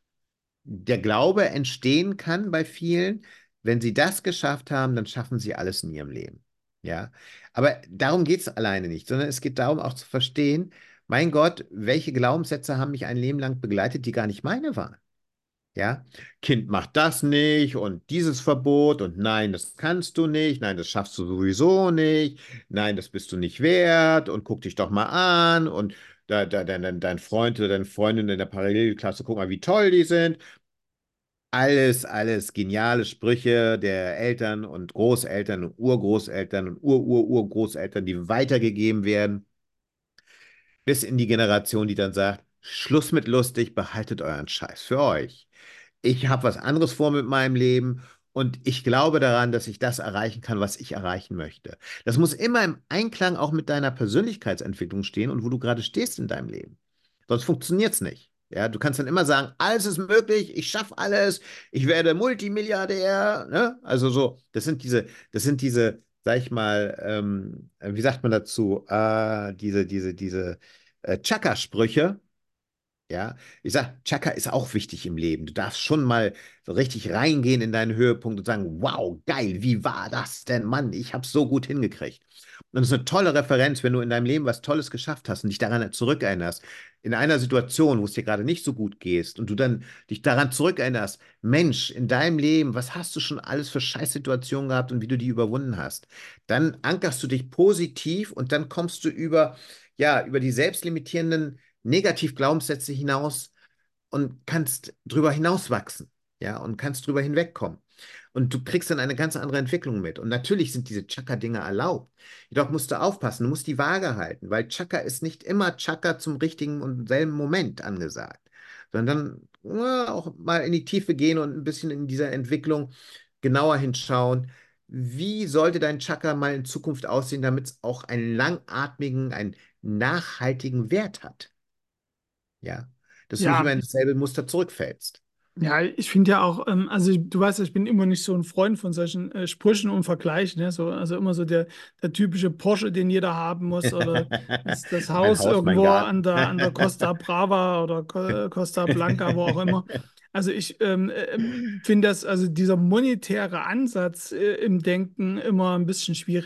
der Glaube entstehen kann bei vielen. Wenn sie das geschafft haben, dann schaffen sie alles in ihrem Leben. Ja, aber darum geht es alleine nicht, sondern es geht darum auch zu verstehen, mein Gott, welche Glaubenssätze haben mich ein Leben lang begleitet, die gar nicht meine waren. Ja, Kind macht das nicht und dieses Verbot und nein, das kannst du nicht, nein, das schaffst du sowieso nicht, nein, das bist du nicht wert und guck dich doch mal an und da, da, dein, dein dein Freund oder deine Freundin in der Parallelklasse, guck mal, wie toll die sind. Alles, alles geniale Sprüche der Eltern und Großeltern und Urgroßeltern und Ur-Ur-Urgroßeltern, die weitergegeben werden, bis in die Generation, die dann sagt, Schluss mit lustig, behaltet euren Scheiß für euch. Ich habe was anderes vor mit meinem Leben und ich glaube daran, dass ich das erreichen kann, was ich erreichen möchte. Das muss immer im Einklang auch mit deiner Persönlichkeitsentwicklung stehen und wo du gerade stehst in deinem Leben. Sonst funktioniert es nicht. Ja, du kannst dann immer sagen, alles ist möglich, ich schaffe alles, ich werde Multimilliardär. Ne? Also so, das sind diese, das sind diese, sag ich mal, ähm, wie sagt man dazu, äh, diese, diese, diese äh, Chakra-Sprüche, ja, ich sag, Chakra ist auch wichtig im Leben. Du darfst schon mal so richtig reingehen in deinen Höhepunkt und sagen, wow, geil, wie war das denn, Mann? Ich habe so gut hingekriegt. Und das ist eine tolle Referenz, wenn du in deinem Leben was Tolles geschafft hast und dich daran zurückerinnerst, in einer Situation, wo es dir gerade nicht so gut geht und du dann dich daran zurückerinnerst, Mensch, in deinem Leben, was hast du schon alles für Scheißsituationen gehabt und wie du die überwunden hast? Dann ankerst du dich positiv und dann kommst du über, ja, über die selbstlimitierenden Negativ-Glaubenssätze hinaus und kannst drüber hinauswachsen, ja, und kannst drüber hinwegkommen. Und du kriegst dann eine ganz andere Entwicklung mit. Und natürlich sind diese Chakra-Dinge erlaubt. Jedoch musst du aufpassen, du musst die Waage halten, weil Chakra ist nicht immer Chakra zum richtigen und selben Moment angesagt, sondern ja, auch mal in die Tiefe gehen und ein bisschen in dieser Entwicklung genauer hinschauen. Wie sollte dein Chakra mal in Zukunft aussehen, damit es auch einen langatmigen, einen nachhaltigen Wert hat? Ja, dass du nicht
ja,
immer in dasselbe Muster zurückfällst.
ja, ich finde ja auch, ähm, also ich, du weißt ja, ich bin immer nicht so ein Freund von solchen äh, Sprüchen und Vergleichen, ne? So, also immer so der, der typische Porsche, den jeder haben muss, oder das, das
Mein
Haus
Haus, mein
irgendwo an
Garten.
der, an der Costa Brava oder Co- Costa Blanca, wo auch immer. Also ich ähm, äh, finde das, also dieser monetäre Ansatz äh, im Denken immer ein bisschen schwierig.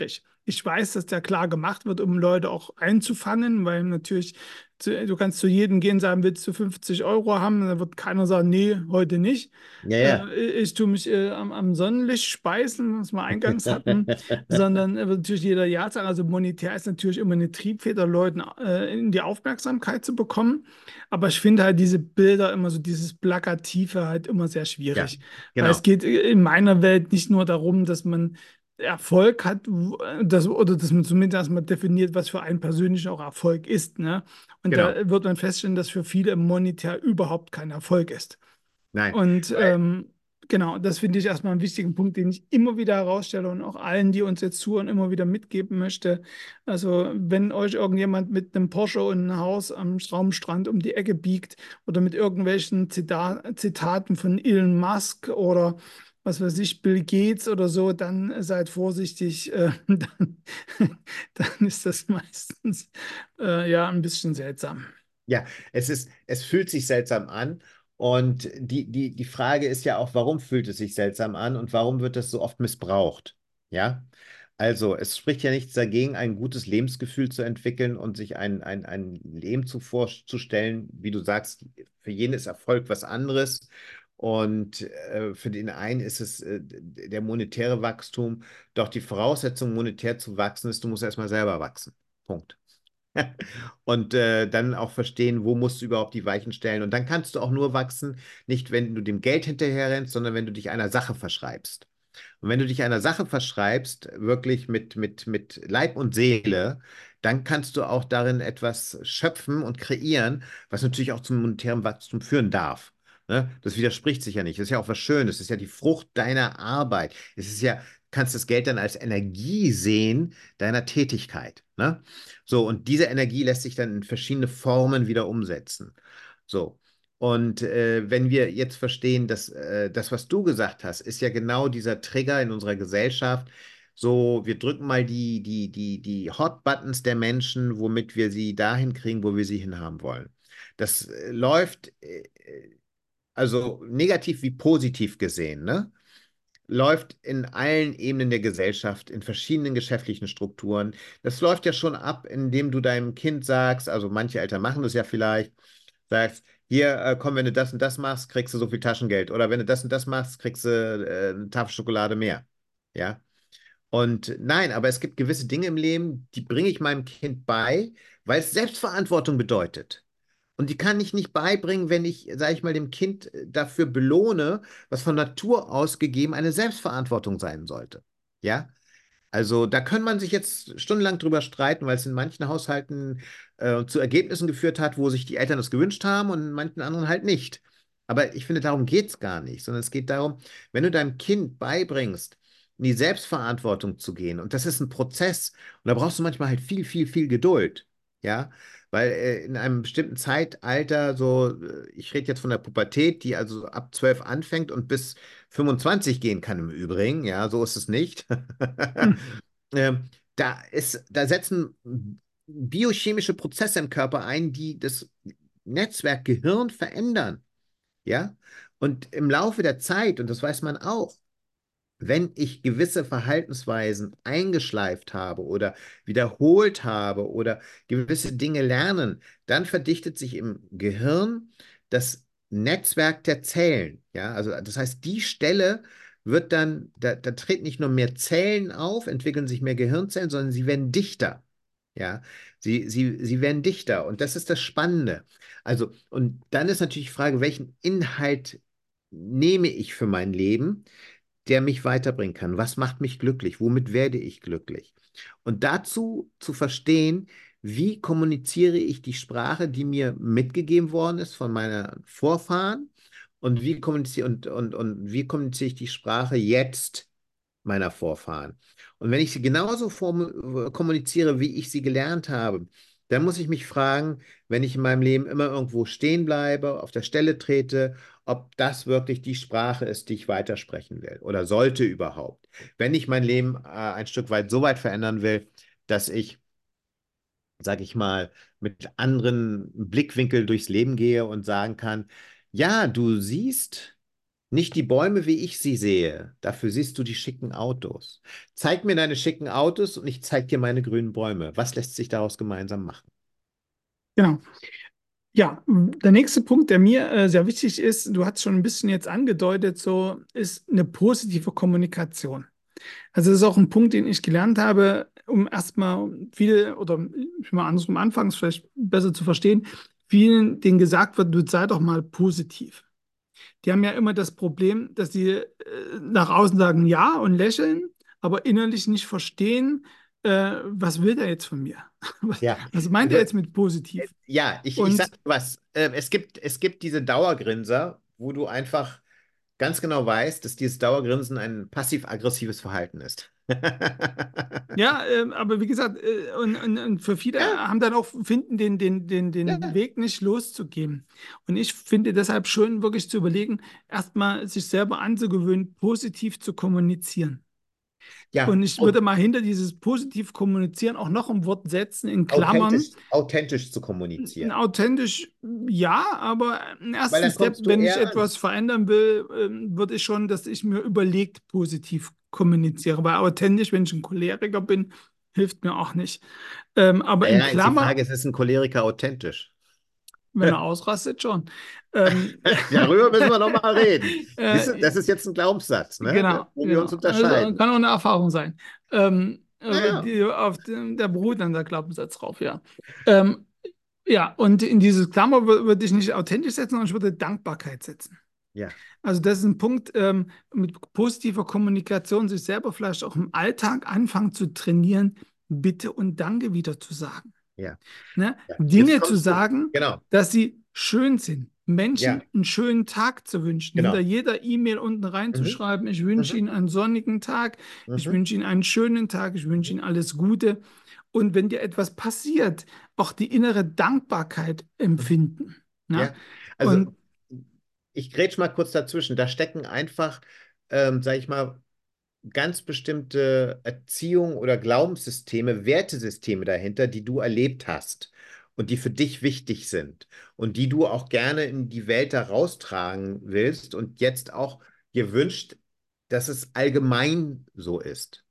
Ich weiß, dass der klar gemacht wird, um Leute auch einzufangen, weil natürlich zu, du kannst zu jedem gehen, sagen, willst du fünfzig Euro haben? Und dann wird keiner sagen, nee, heute nicht.
Ja, ja.
Äh, ich tue mich äh, am, am Sonnenlicht speisen, was wir eingangs hatten, sondern äh, wird natürlich jeder Ja sagen. Also monetär ist natürlich immer eine Triebfeder, Leuten äh, in die Aufmerksamkeit zu bekommen. Aber ich finde halt diese Bilder immer so, dieses Plakative halt immer sehr
Ja,
schwierig. Weil es
genau.
geht in meiner Welt nicht nur darum, dass man Erfolg hat, w- das, oder dass man zumindest erstmal definiert, was für einen persönlich auch Erfolg ist, ne? Und
Genau.
da wird man feststellen, dass für viele monetär überhaupt kein Erfolg ist.
Nein.
Und
Weil,
ähm, genau, das finde ich erstmal einen wichtigen Punkt, den ich immer wieder herausstelle und auch allen, die uns jetzt zuhören, immer wieder mitgeben möchte. Also, wenn euch irgendjemand mit einem Porsche und einem Haus am Traumstrand um die Ecke biegt oder mit irgendwelchen Zita Zitaten von Elon Musk oder was weiß ich, Bill Gates oder so, dann seid vorsichtig, äh, dann, dann ist das meistens äh, ja ein bisschen seltsam.
ja, es ist, es fühlt sich seltsam an. Und die, die, die Frage ist ja auch, warum fühlt es sich seltsam an und warum wird das so oft missbraucht? Ja, also es spricht ja nichts dagegen, ein gutes Lebensgefühl zu entwickeln und sich ein, ein, ein Leben zu vorzustellen, wie du sagst, für jeden ist Erfolg was anderes. Und äh, für den einen ist es äh, der monetäre Wachstum. Doch die Voraussetzung, monetär zu wachsen, ist, du musst erstmal selber wachsen. Punkt. Und äh, dann auch verstehen, wo musst du überhaupt die Weichen stellen. Und dann kannst du auch nur wachsen, nicht wenn du dem Geld hinterherrennst, sondern wenn du dich einer Sache verschreibst. Und wenn du dich einer Sache verschreibst, wirklich mit, mit, mit Leib und Seele, dann kannst du auch darin etwas schöpfen und kreieren, was natürlich auch zum monetären Wachstum führen darf. Ne? Das widerspricht sich ja nicht. Das ist ja auch was Schönes. Das ist ja die Frucht deiner Arbeit. Es ist ja, kannst das Geld dann als Energie sehen deiner Tätigkeit. Ne? So, und diese Energie lässt sich dann in verschiedene Formen wieder umsetzen. So. Und äh, wenn wir jetzt verstehen, dass äh, das, was du gesagt hast, ist ja genau dieser Trigger in unserer Gesellschaft. So, wir drücken mal die, die, die, die Hot Buttons der Menschen, womit wir sie dahin kriegen, wo wir sie hinhaben wollen. Das äh, läuft äh, also negativ wie positiv gesehen, ne? Läuft in allen Ebenen der Gesellschaft, in verschiedenen geschäftlichen Strukturen. Das läuft ja schon ab, indem du deinem Kind sagst, also manche Eltern machen das ja vielleicht, sagst, hier, äh, komm, wenn du das und das machst, kriegst du so viel Taschengeld. Oder wenn du das und das machst, kriegst du äh, eine Tafel Schokolade mehr. Ja. Und nein, aber es gibt gewisse Dinge im Leben, die bringe ich meinem Kind bei, weil es Selbstverantwortung bedeutet. Und die kann ich nicht beibringen, wenn ich, sage ich mal, dem Kind äh, dafür belohne, was von Natur aus gegeben eine Selbstverantwortung sein sollte. Ja? Also da kann man sich jetzt stundenlang drüber streiten, weil es in manchen Haushalten äh, zu Ergebnissen geführt hat, wo sich die Eltern das gewünscht haben und in manchen anderen halt nicht. Aber ich finde, darum geht es gar nicht, sondern es geht darum, wenn du deinem Kind beibringst, in die Selbstverantwortung zu gehen, und das ist ein Prozess, und da brauchst du manchmal halt viel, viel, viel Geduld, ja, weil äh, in einem bestimmten Zeitalter, so, äh, ich rede jetzt von der Pubertät, die also ab zwölf anfängt und bis fünfundzwanzig gehen kann im Übrigen, ja, so ist es nicht.
Hm.
Ähm, da ist, da setzen biochemische Prozesse im Körper ein, die das Netzwerk Gehirn verändern. Ja? Und im Laufe der Zeit, und das weiß man auch, wenn ich gewisse Verhaltensweisen eingeschleift habe oder wiederholt habe oder gewisse Dinge lernen, dann verdichtet sich im Gehirn das Netzwerk der Zellen. Ja, also das heißt, die Stelle wird dann, da, da treten nicht nur mehr Zellen auf, entwickeln sich mehr Gehirnzellen, sondern sie werden dichter. Ja, sie, sie, sie werden dichter und das ist das Spannende. Also, und dann ist natürlich die Frage, welchen Inhalt nehme ich für mein Leben, der mich weiterbringen kann. Was macht mich glücklich? Womit werde ich glücklich? Und dazu zu verstehen, wie kommuniziere ich die Sprache, die mir mitgegeben worden ist von meinen Vorfahren und wie kommuniziere, und, und, und wie kommuniziere ich die Sprache jetzt meiner Vorfahren. Und wenn ich sie genauso formu- kommuniziere, wie ich sie gelernt habe, dann muss ich mich fragen, wenn ich in meinem Leben immer irgendwo stehen bleibe, auf der Stelle trete, ob das wirklich die Sprache ist, die ich weitersprechen will oder sollte überhaupt. Wenn ich mein Leben äh, ein Stück weit so weit verändern will, dass ich, sage ich mal, mit anderen Blickwinkel durchs Leben gehe und sagen kann, ja, du siehst Nicht die Bäume, wie ich sie sehe. Dafür siehst du die schicken Autos. Zeig mir deine schicken Autos und ich zeig dir meine grünen Bäume. Was lässt sich daraus gemeinsam machen?
Genau. Ja, der nächste Punkt, der mir äh, sehr wichtig ist, du hast schon ein bisschen jetzt angedeutet, so ist eine positive Kommunikation. Also das ist auch ein Punkt, den ich gelernt habe, um erstmal viele, oder ich will mal andersrum anfangen, es vielleicht besser zu verstehen, vielen, denen gesagt wird, du sei doch mal positiv. Die haben ja immer das Problem, dass sie äh, nach außen sagen ja und lächeln, aber innerlich nicht verstehen, äh, was will der jetzt von mir? Was,
Ja,
was meint
also
er jetzt mit
äh,
positiv?
ja, ich, ich sag
Und
dir was. Äh, es gibt, es gibt diese Dauergrinser, wo du einfach ganz genau weißt, dass dieses Dauergrinsen ein passiv-aggressives Verhalten ist.
ja, ähm, aber wie gesagt, äh, und, und, und für viele
Ja,
haben dann auch, finden den, den, den, den
ja,
Weg nicht loszugeben. Und ich finde deshalb schon wirklich zu überlegen, erstmal sich selber anzugewöhnen, positiv zu kommunizieren.
ja,
Und ich
au-
würde mal hinter dieses positiv kommunizieren auch noch ein Wort setzen in Klammern.
authentisch, authentisch zu
N-
kommunizieren.
Authentisch, ja, aber im
Weil
ersten
dann
Step,
kommst du
wenn ich
eher an.
etwas verändern will, ähm, würde ich schon, dass ich mir überlegt positiv kommuniziere. Weil authentisch, wenn ich ein Choleriker bin, hilft mir auch nicht. Ähm, aber in
Naja, ist die
Klammer,
Frage, ist es ein Choleriker authentisch?
wenn er ausrastet, schon. Ähm,
Darüber müssen wir noch mal reden. Siehst du,
äh,
das ist jetzt ein Glaubenssatz, ne?
genau,
Wo wir uns
genau. Also
unterscheiden.
kann auch eine Erfahrung sein. Ähm, aber
Naja,
die, auf dem, der beruht dann der Glaubenssatz drauf, ja. Ähm, ja, und in dieses Klammer wür- würde ich nicht authentisch setzen, sondern ich würde Dankbarkeit setzen.
ja,
Also das ist ein Punkt, ähm, mit positiver Kommunikation sich selber vielleicht auch im Alltag anfangen zu trainieren, Bitte und Danke wieder zu sagen.
ja,
Ne?
ja. Jetzt
Dinge zu
kommst du.
sagen,
Genau.
dass sie schön sind.
Ja,
Menschen einen schönen Tag zu wünschen. Hinter
genau.
jeder E-Mail unten
Mhm.
reinzuschreiben, ich wünsche
Mhm.
Ihnen einen sonnigen Tag, ich
Mhm.
wünsche Ihnen einen schönen Tag, ich wünsche
Mhm.
Ihnen alles Gute. Und wenn dir etwas passiert, auch die innere Dankbarkeit
Mhm.
empfinden. Ne?
Ja, also
Und
ich grätsch mal kurz dazwischen. Da stecken einfach, ähm, sag ich mal, ganz bestimmte Erziehung oder Glaubenssysteme, Wertesysteme dahinter, die du erlebt hast und die für dich wichtig sind und die du auch gerne in die Welt da raustragen willst und jetzt auch dir wünscht, dass es allgemein so ist.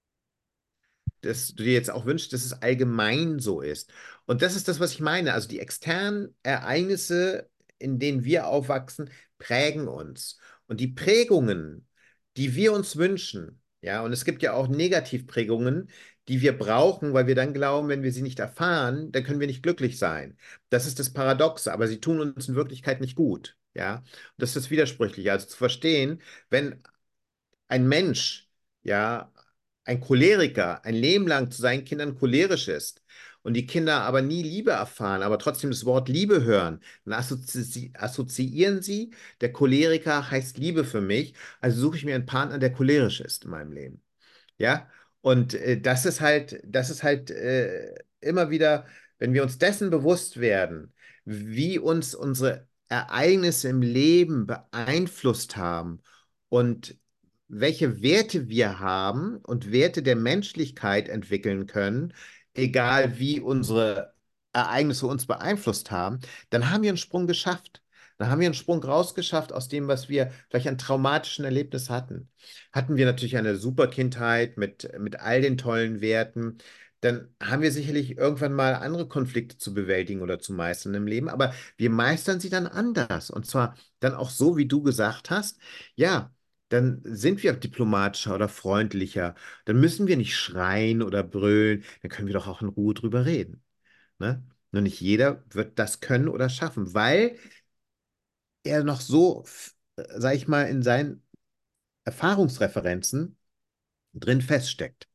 Dass du dir jetzt auch wünschst, dass es allgemein so ist. Und das ist das, was ich meine. Also die externen Ereignisse, in denen wir aufwachsen, prägen uns. Und die Prägungen, die wir uns wünschen, ja, und es gibt ja auch Negativprägungen, die wir brauchen, weil wir dann glauben, wenn wir sie nicht erfahren, dann können wir nicht glücklich sein. Das ist das Paradoxe, aber sie tun uns in Wirklichkeit nicht gut, ja. Und das ist das Widersprüchliche. Also zu verstehen, wenn ein Mensch, ja, ein Choleriker, ein Leben lang zu seinen Kindern cholerisch ist und die Kinder aber nie Liebe erfahren, aber trotzdem das Wort Liebe hören, dann assozi assoziieren sie, der Choleriker heißt Liebe für mich, also suche ich mir einen Partner, der cholerisch ist in meinem Leben. Ja, und äh, das ist halt, das ist halt äh, immer wieder, wenn wir uns dessen bewusst werden, wie uns unsere Ereignisse im Leben beeinflusst haben und welche Werte wir haben und Werte der Menschlichkeit entwickeln können, egal wie unsere Ereignisse uns beeinflusst haben, dann haben wir einen Sprung geschafft. Dann haben wir einen Sprung rausgeschafft aus dem, was wir vielleicht an traumatischen Erlebnissen hatten. Hatten wir natürlich eine super Kindheit mit, mit all den tollen Werten, dann haben wir sicherlich irgendwann mal andere Konflikte zu bewältigen oder zu meistern im Leben, aber wir meistern sie dann anders. Und zwar dann auch so, wie du gesagt hast, ja, dann sind wir diplomatischer oder freundlicher. Dann müssen wir nicht schreien oder brüllen. Dann können wir doch auch in Ruhe drüber reden. Ne? Nur nicht jeder wird das können oder schaffen, weil er noch so, sag ich mal, in seinen Erfahrungsreferenzen drin feststeckt.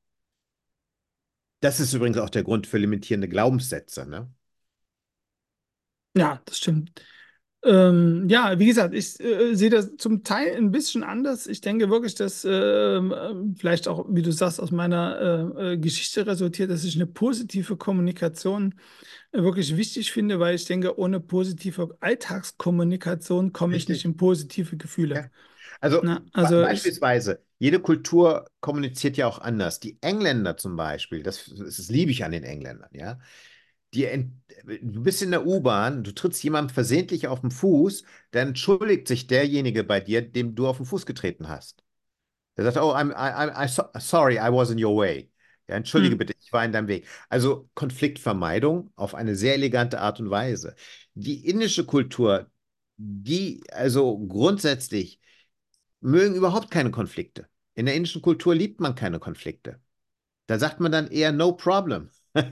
Das ist übrigens auch der Grund für limitierende Glaubenssätze, ne?
ja, das stimmt. Ähm, ja, wie gesagt, ich äh, sehe das zum Teil ein bisschen anders. Ich denke wirklich, dass ähm, äh, vielleicht auch, wie du sagst, aus meiner äh, äh, Geschichte resultiert, dass ich eine positive Kommunikation äh, wirklich wichtig finde, weil ich denke, ohne positive Alltagskommunikation komme ich nicht
Richtig.
in positive Gefühle.
Ja. Also
Na,
ba-
also ich,
beispielsweise, jede Kultur kommuniziert ja auch anders. Die Engländer zum Beispiel, das, das liebe ich an den Engländern, ja. Die, ent- du bist in der U-Bahn, du trittst jemandem versehentlich auf den Fuß, dann entschuldigt sich derjenige bei dir, dem du auf den Fuß getreten hast. Er sagt, oh, I'm, I, I'm, I, so- sorry, I was in your way. Ja, entschuldige
Hm.
bitte, ich war in deinem Weg. Also Konfliktvermeidung auf eine sehr elegante Art und Weise. Die indische Kultur, die, also grundsätzlich, mögen überhaupt keine Konflikte. In der indischen Kultur liebt man keine Konflikte. Da sagt man dann eher no problem.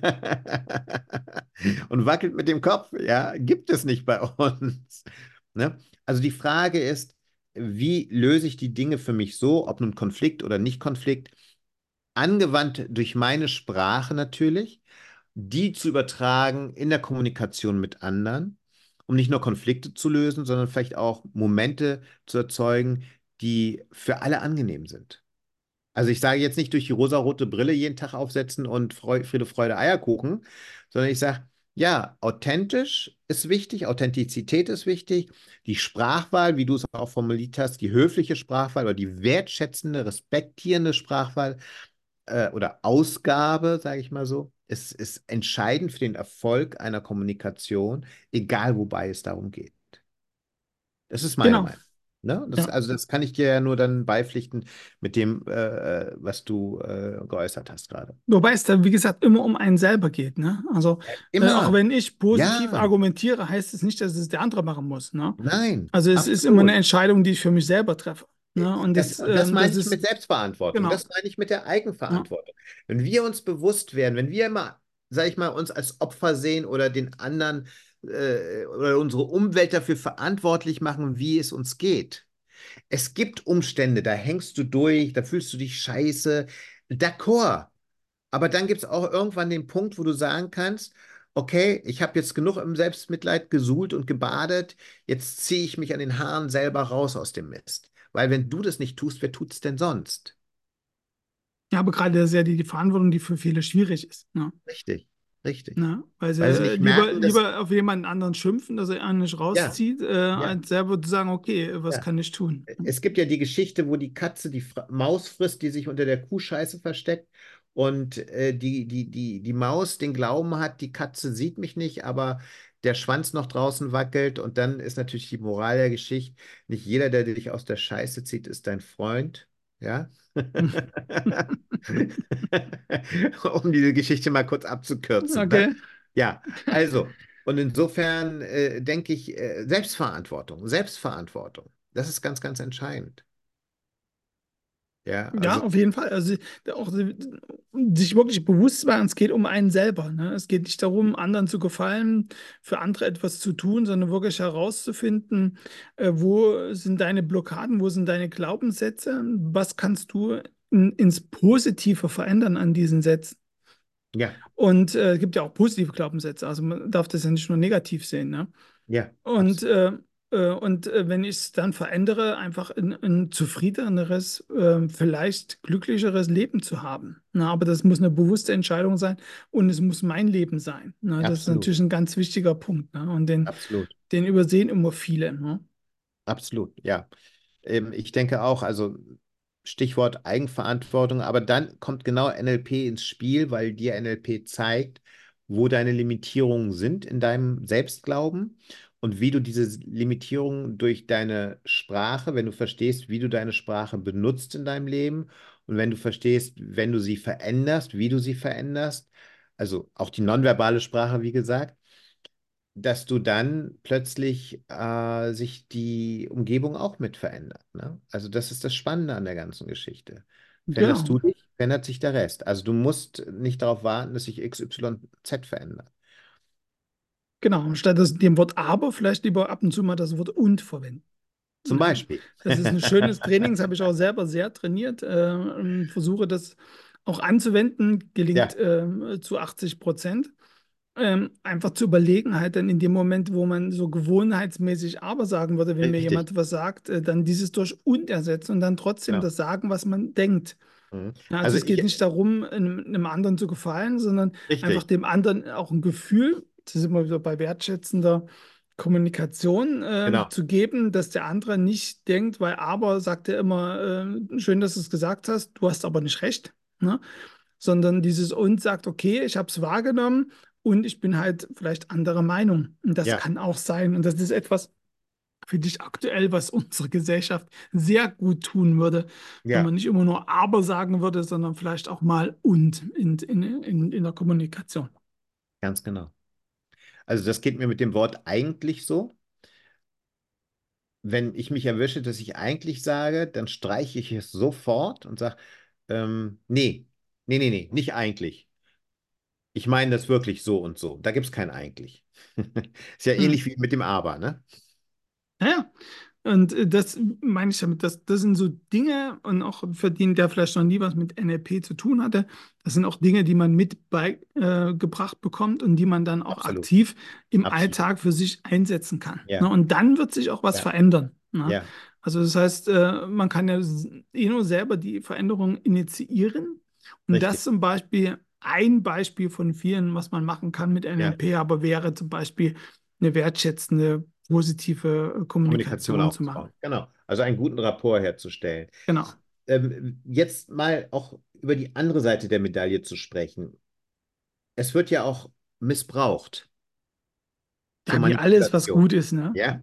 Und wackelt mit dem Kopf. Ja, gibt es nicht bei uns. Ne? Also die Frage ist, wie löse ich die Dinge für mich so, ob nun Konflikt oder nicht Konflikt, angewandt durch meine Sprache natürlich, die zu übertragen in der Kommunikation mit anderen, um nicht nur Konflikte zu lösen, sondern vielleicht auch Momente zu erzeugen, die für alle angenehm sind. Also ich sage jetzt nicht durch die rosarote Brille jeden Tag aufsetzen und Freu Friede, Freude, Eierkuchen, sondern ich sage, ja, authentisch ist wichtig, Authentizität ist wichtig, die Sprachwahl, wie du es auch formuliert hast, die höfliche Sprachwahl oder die wertschätzende, respektierende Sprachwahl äh, oder Ausgabe, sage ich mal so, ist, ist entscheidend für den Erfolg einer Kommunikation, egal wobei es darum geht. Das ist meine
Genau.
Meinung. Ne? Das,
Ja.
also das kann ich dir ja nur dann beipflichten mit dem, äh, äh, was du äh, geäußert hast gerade.
Wobei es da, wie gesagt, immer um einen selber geht, ne? Also, äh, auch
Immer.
wenn ich positiv
Ja.
argumentiere, heißt es nicht, dass es der andere machen muss, ne?
Nein.
Also, es ist immer eine
Absolut.
Entscheidung, die ich für mich selber treffe, ne? Und
Das,
das,
und das
ähm,
meine
das
ich mit
ist,
Selbstverantwortung.
genau,
Das meine ich mit der
ja.
Eigenverantwortung. Wenn wir uns bewusst werden, wenn wir immer, sag ich mal, uns als Opfer sehen oder den anderen äh, oder unsere Umwelt dafür verantwortlich machen, wie es uns geht. Es gibt Umstände, da hängst du durch, da fühlst du dich scheiße. D'accord. Aber dann gibt es auch irgendwann den Punkt, wo du sagen kannst, okay, ich habe jetzt genug im Selbstmitleid gesuhlt und gebadet, jetzt ziehe ich mich an den Haaren selber raus aus dem Mist. Weil wenn du das nicht tust, wer tut es denn sonst?
Ja, aber gerade das ist ja die, die Verantwortung, die für viele schwierig ist, ne?
Richtig, richtig.
Ne? Weil
Weil sie
sie
nicht
lieber,
merken, dass,
lieber auf jemanden anderen schimpfen, dass er einen nicht
ja,
rauszieht, äh,
ja,
als selber zu sagen, okay, was
ja.
kann ich tun?
Es gibt ja die Geschichte, wo die Katze die Fra Maus frisst, die sich unter der Kuhscheiße versteckt und äh, die, die, die, die Maus den Glauben hat, die Katze sieht mich nicht, aber der Schwanz noch draußen wackelt und dann ist natürlich die Moral der Geschichte, nicht jeder, der dich aus der Scheiße zieht, ist dein Freund, ja? Um diese Geschichte mal kurz abzukürzen, ne?
Okay.
Ja, also, und insofern äh, denke ich, äh, Selbstverantwortung, Selbstverantwortung. Das ist ganz, ganz entscheidend. Ja,
Ja,
also,
auf jeden Fall. Also auch sich wirklich bewusst machen, es geht um einen selber. Ne? Es geht nicht darum, anderen zu gefallen, für andere etwas zu tun, sondern wirklich herauszufinden, äh, wo sind deine Blockaden, wo sind deine Glaubenssätze, was kannst du in, ins Positive verändern an diesen Sätzen.
ja,
Und äh, es gibt ja auch positive Glaubenssätze, also man darf das ja nicht nur negativ sehen. Ne?
ja,
Und,
absolut,
äh, äh, und äh, wenn ich es dann verändere, einfach ein, ein zufriedeneres, äh, vielleicht glücklicheres Leben zu haben. Na, aber das muss eine bewusste Entscheidung sein und es muss mein Leben sein. Na, das ist
absolut,
natürlich ein ganz wichtiger Punkt. Ne? Und den,
absolut,
den übersehen immer viele. Ne?
absolut, ja. Ähm, ich denke auch, also Stichwort Eigenverantwortung, aber dann kommt genau N L P ins Spiel, weil dir N L P zeigt, wo deine Limitierungen sind in deinem Selbstglauben und wie du diese Limitierungen durch deine Sprache, wenn du verstehst, wie du deine Sprache benutzt in deinem Leben und wenn du verstehst, wenn du sie veränderst, wie du sie veränderst, also auch die nonverbale Sprache, wie gesagt, dass du dann plötzlich äh, sich die Umgebung auch mit verändert. Ne? Also das ist das Spannende an der ganzen Geschichte. Veränderst
Genau,
du dich, verändert sich der Rest. Also du musst nicht darauf warten, dass sich X Y Z verändert.
genau. Und statt des, dem Wort aber vielleicht lieber ab und zu mal das Wort und verwenden.
Zum
Ja,
Beispiel.
das ist ein schönes Training, das habe ich auch selber sehr trainiert. Äh, und versuche das auch anzuwenden, gelingt
Ja,
äh, zu achtzig Prozent. Ähm, einfach zu überlegen, halt dann in dem Moment, wo man so gewohnheitsmäßig aber sagen würde, wenn mir
richtig.
jemand was sagt, äh, dann dieses durch und ersetzen und dann trotzdem
Genau.
das sagen, was man denkt.
Mhm.
Ja, also
Also
es geht
ich,
nicht darum, einem, einem anderen zu gefallen, sondern einfach
richtig.
dem anderen auch ein Gefühl, das sind wir wieder bei wertschätzender Kommunikation, ähm,
Genau.
zu geben, dass der andere nicht denkt, weil aber sagt er immer, äh, schön, dass du es gesagt hast, du hast aber nicht recht, ne? Sondern dieses und sagt, okay, ich habe es wahrgenommen und ich bin halt vielleicht anderer Meinung. Und das
Ja,
kann auch sein. Und das ist etwas, finde ich aktuell, was unsere Gesellschaft sehr gut tun würde, wenn
ja,
man nicht immer nur aber sagen würde, sondern vielleicht auch mal und in, in, in, in der Kommunikation.
ganz genau. Also das geht mir mit dem Wort eigentlich so. Wenn ich mich erwische, dass ich eigentlich sage, dann streiche ich es sofort und sage, ähm, nee, nee, nee, nee, nicht eigentlich. Ich meine das wirklich so und so. Da gibt es kein eigentlich. Ist ja
Hm.
ähnlich wie mit dem Aber, ne?
Ja, und äh, das meine ich damit, das, das sind so Dinge und auch für den, der vielleicht noch nie was mit N L P zu tun hatte, das sind auch Dinge, die man mit beigebracht äh, gebracht bekommt und die man dann auch
Absolut,
aktiv im
absolut.
Alltag für sich einsetzen kann. Ne?
Ja,
Und dann wird sich auch was
ja,
verändern. Ne?
ja,
Also das heißt, äh, man kann ja s- eh nur selber die Veränderung initiieren und
richtig.
das zum Beispiel ein Beispiel von vielen, was man machen kann mit
Ja,
N L P, aber wäre zum Beispiel eine wertschätzende positive äh,
Kommunikation
Kommunikation zu machen.
aufzubauen. Genau. Also einen guten Rapport herzustellen.
Genau.
Ähm, jetzt mal auch über die andere Seite der Medaille zu sprechen. Es wird ja auch missbraucht zur
Ja, wie alles, was
Manipulation.
gut ist, ne?
Ja.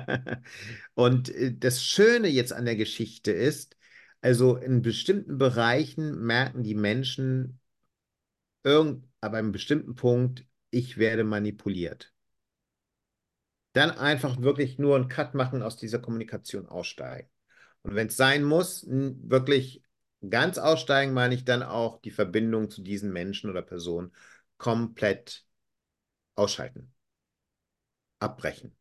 Und äh, das Schöne jetzt an der Geschichte ist, also in bestimmten Bereichen merken die Menschen irgend, ab einem bestimmten Punkt, ich werde manipuliert. Dann einfach wirklich nur einen Cut machen, aus dieser Kommunikation aussteigen. Und wenn es sein muss, n- wirklich ganz aussteigen, meine ich dann auch die Verbindung zu diesen Menschen oder Personen komplett ausschalten, abbrechen.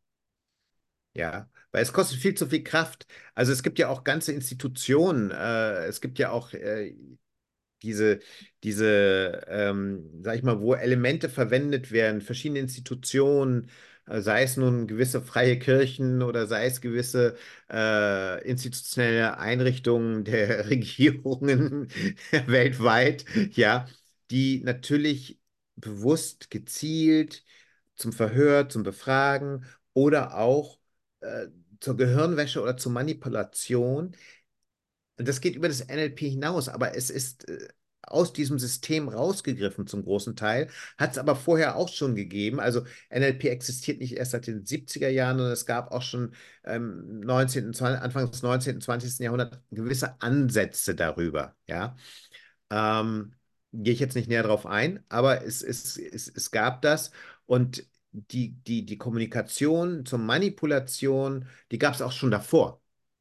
Ja, weil es kostet viel zu viel Kraft. Also es gibt ja auch ganze Institutionen, äh, es gibt ja auch äh, diese, diese ähm, sag ich mal, wo Elemente verwendet werden, verschiedene Institutionen, äh, sei es nun gewisse freie Kirchen oder sei es gewisse äh, institutionelle Einrichtungen der Regierungen weltweit, ja, die natürlich bewusst, gezielt zum Verhör, zum Befragen oder auch äh, zur Gehirnwäsche oder zur Manipulation, das geht über das N L P hinaus, aber es ist äh, aus diesem System rausgegriffen zum großen Teil, hat es aber vorher auch schon gegeben. Also N L P existiert nicht erst seit den siebziger Jahren, und es gab auch schon ähm, neunzehnten., zwanzigsten, Anfang des neunzehnten., zwanzigsten Jahrhunderts gewisse Ansätze darüber. Ja? Ähm, Gehe ich jetzt nicht näher drauf ein, aber es, es, es, es gab das, und die, die, die Kommunikation zur Manipulation, die gab es auch schon davor.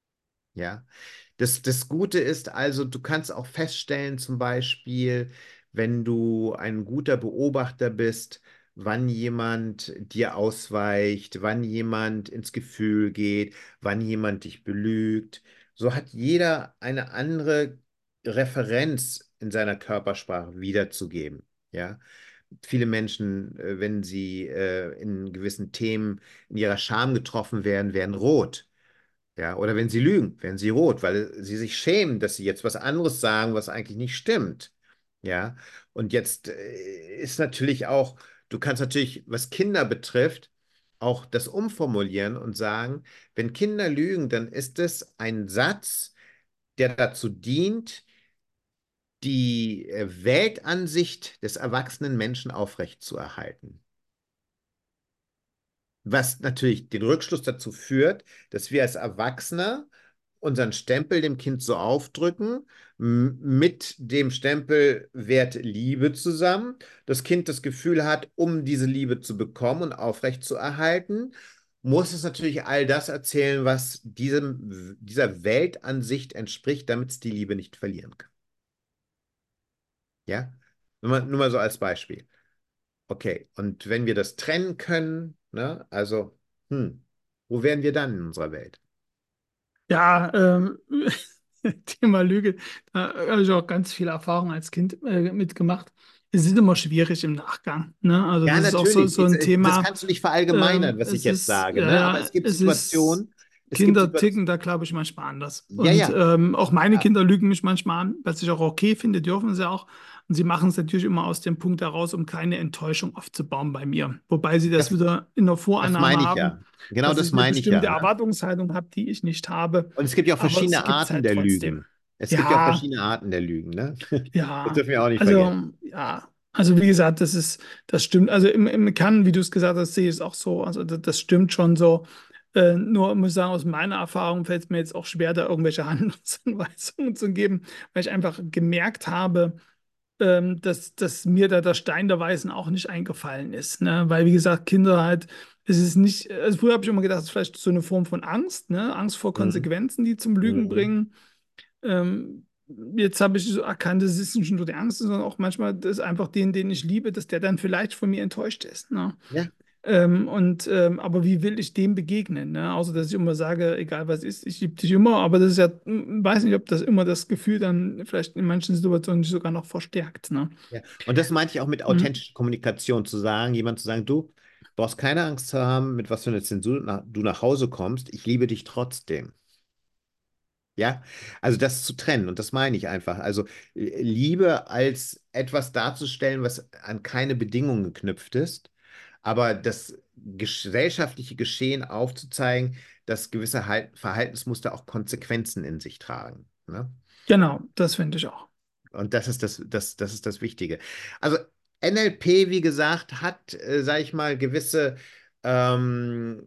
Ja, das, das Gute ist also, du kannst auch feststellen, zum Beispiel, wenn du ein guter Beobachter bist, wann jemand dir ausweicht, wann jemand ins Gefühl geht, wann jemand dich belügt. So hat jeder eine andere Referenz in seiner Körpersprache wiederzugeben. Ja, viele Menschen, äh, wenn sie äh, in gewissen Themen in ihrer Scham getroffen werden, werden rot. Ja, oder wenn sie lügen, werden sie rot, weil sie sich schämen, dass sie jetzt was anderes sagen, was eigentlich nicht stimmt. Ja, und jetzt äh, ist natürlich auch, du kannst natürlich, was Kinder betrifft, auch das umformulieren und sagen, wenn Kinder lügen, dann ist es ein Satz, der dazu dient, die äh, Weltansicht des erwachsenen Menschen aufrechtzuerhalten. Was natürlich den Rückschluss dazu führt, dass wir als Erwachsener unseren Stempel dem Kind so aufdrücken, m- mit dem Stempel Wert Liebe zusammen. Das Kind das Gefühl hat, um diese Liebe zu bekommen und aufrechtzuerhalten, muss es natürlich all das erzählen, was diesem, dieser Weltansicht entspricht, damit es die Liebe nicht verlieren kann. Ja? Nur mal, nur mal so als Beispiel. Okay, und wenn wir das trennen können, ne, also, hm, wo wären wir dann in unserer Welt?
Ja, ähm, Thema Lüge, da habe ich auch ganz viel Erfahrung als Kind äh, mitgemacht. Es ist immer schwierig im Nachgang. Ne? Also
Ja,
das ist auch so,
natürlich.
so
Jetzt,
ein
äh, Das
Thema.
kannst du nicht verallgemeinern,
Ähm,
was ich
es
jetzt
ist,
sage,
ja,
ne? Aber es
ja,
gibt
es ist,
Situationen, es gibt
Kinder
Situationen,
ticken da, glaube ich, manchmal anders.
ja,
Und
ja,
ähm, auch meine
ja,
Kinder lügen mich manchmal an, was ich auch okay finde, dürfen sie auch. Und sie machen es natürlich immer aus dem Punkt heraus, um keine Enttäuschung aufzubauen bei mir. Wobei sie das
das,
wieder in der
das
Vorannahme
meine ich
haben,
ja. Genau
dass
das
ich eine
meine ich ja,
bestimmte
ne?
Erwartungshaltung habe, die ich nicht habe.
Und es gibt ja auch
Aber
verschiedene
es gibt es
Arten
halt
der
trotzdem.
Lügen. Es gibt ja auch
Ja,
verschiedene Arten der Lügen, ne? Das
ja,
dürfen wir auch nicht vergessen.
also ja. Also wie gesagt, das ist, das stimmt. Also im, im Kern, wie du es gesagt hast, sehe ich es auch so. Also das, das stimmt schon so. Äh, nur muss ich sagen, aus meiner Erfahrung fällt es mir jetzt auch schwer, da irgendwelche Handlungsanweisungen zu geben, weil ich einfach gemerkt habe, ähm, dass, dass mir da der Stein der Weisen auch nicht eingefallen ist. Ne? Weil, wie gesagt, Kinder halt, es ist nicht, also früher habe ich immer gedacht, es ist vielleicht so eine Form von Angst, ne? Angst vor
Mhm.
Konsequenzen, die zum Lügen
Mhm.
bringen. Ähm, Jetzt habe ich so erkannt, das ist nicht nur die Angst, sondern auch manchmal, dass einfach den, den ich liebe, dass der dann vielleicht von mir enttäuscht ist. Ne?
Ja,
Ähm, und, ähm, aber wie will ich dem begegnen? Ne? Außer, dass ich immer sage, egal was ist, ich liebe dich immer. Aber das ist ja, hm, weiß nicht, ob das immer das Gefühl dann vielleicht in manchen Situationen nicht sogar noch verstärkt. Ne?
ja. Und das meinte ich auch mit
Hm.
authentischer Kommunikation, zu sagen, jemand zu sagen, du brauchst keine Angst zu haben, mit was für einer Zensur nach, du nach Hause kommst, ich liebe dich trotzdem. Ja, also das zu trennen und das meine ich einfach. Also äh, Liebe als etwas darzustellen, was an keine Bedingungen geknüpft ist, aber das gesellschaftliche Geschehen aufzuzeigen, dass gewisse Halt- Verhaltensmuster auch Konsequenzen in sich tragen. Ne?
Genau, das finde ich auch.
Und das ist das, das, das ist das Wichtige. Also N L P, wie gesagt, hat, äh, sage ich mal, gewisse ähm,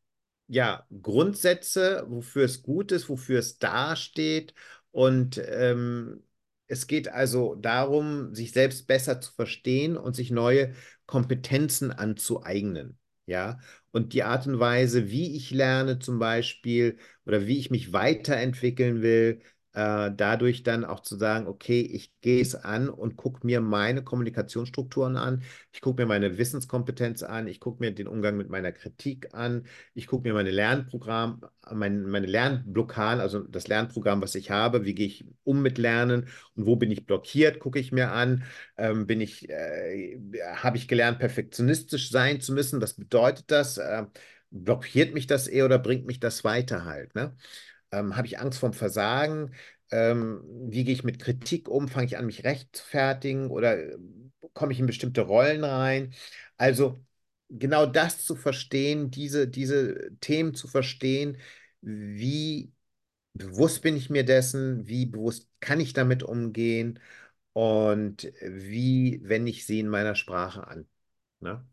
ja, Grundsätze, wofür es gut ist, wofür es dasteht. Und ähm, es geht also darum, sich selbst besser zu verstehen und sich neue Kompetenzen anzueignen. Ja, und die Art und Weise, wie ich lerne zum Beispiel oder wie ich mich weiterentwickeln will, äh, dadurch dann auch zu sagen, okay, ich gehe es an und gucke mir meine Kommunikationsstrukturen an, ich gucke mir meine Wissenskompetenz an, ich gucke mir den Umgang mit meiner Kritik an, ich gucke mir meine Lernprogramm, mein, meine Lernblockaden, also das Lernprogramm, was ich habe, wie gehe ich um mit Lernen und wo bin ich blockiert, gucke ich mir an. Ähm, bin ich, äh, habe ich gelernt, perfektionistisch sein zu müssen? Was bedeutet das? Äh, blockiert mich das eher oder bringt mich das weiter halt? Ne? Ähm, habe ich Angst vorm Versagen? Ähm, wie gehe ich mit Kritik um? Fange ich an, mich rechtfertigen oder äh, komme ich in bestimmte Rollen rein? Also genau das zu verstehen, diese, diese Themen zu verstehen, wie bewusst bin ich mir dessen, wie bewusst kann ich damit umgehen und wie wende ich sie in meiner Sprache an. Ne?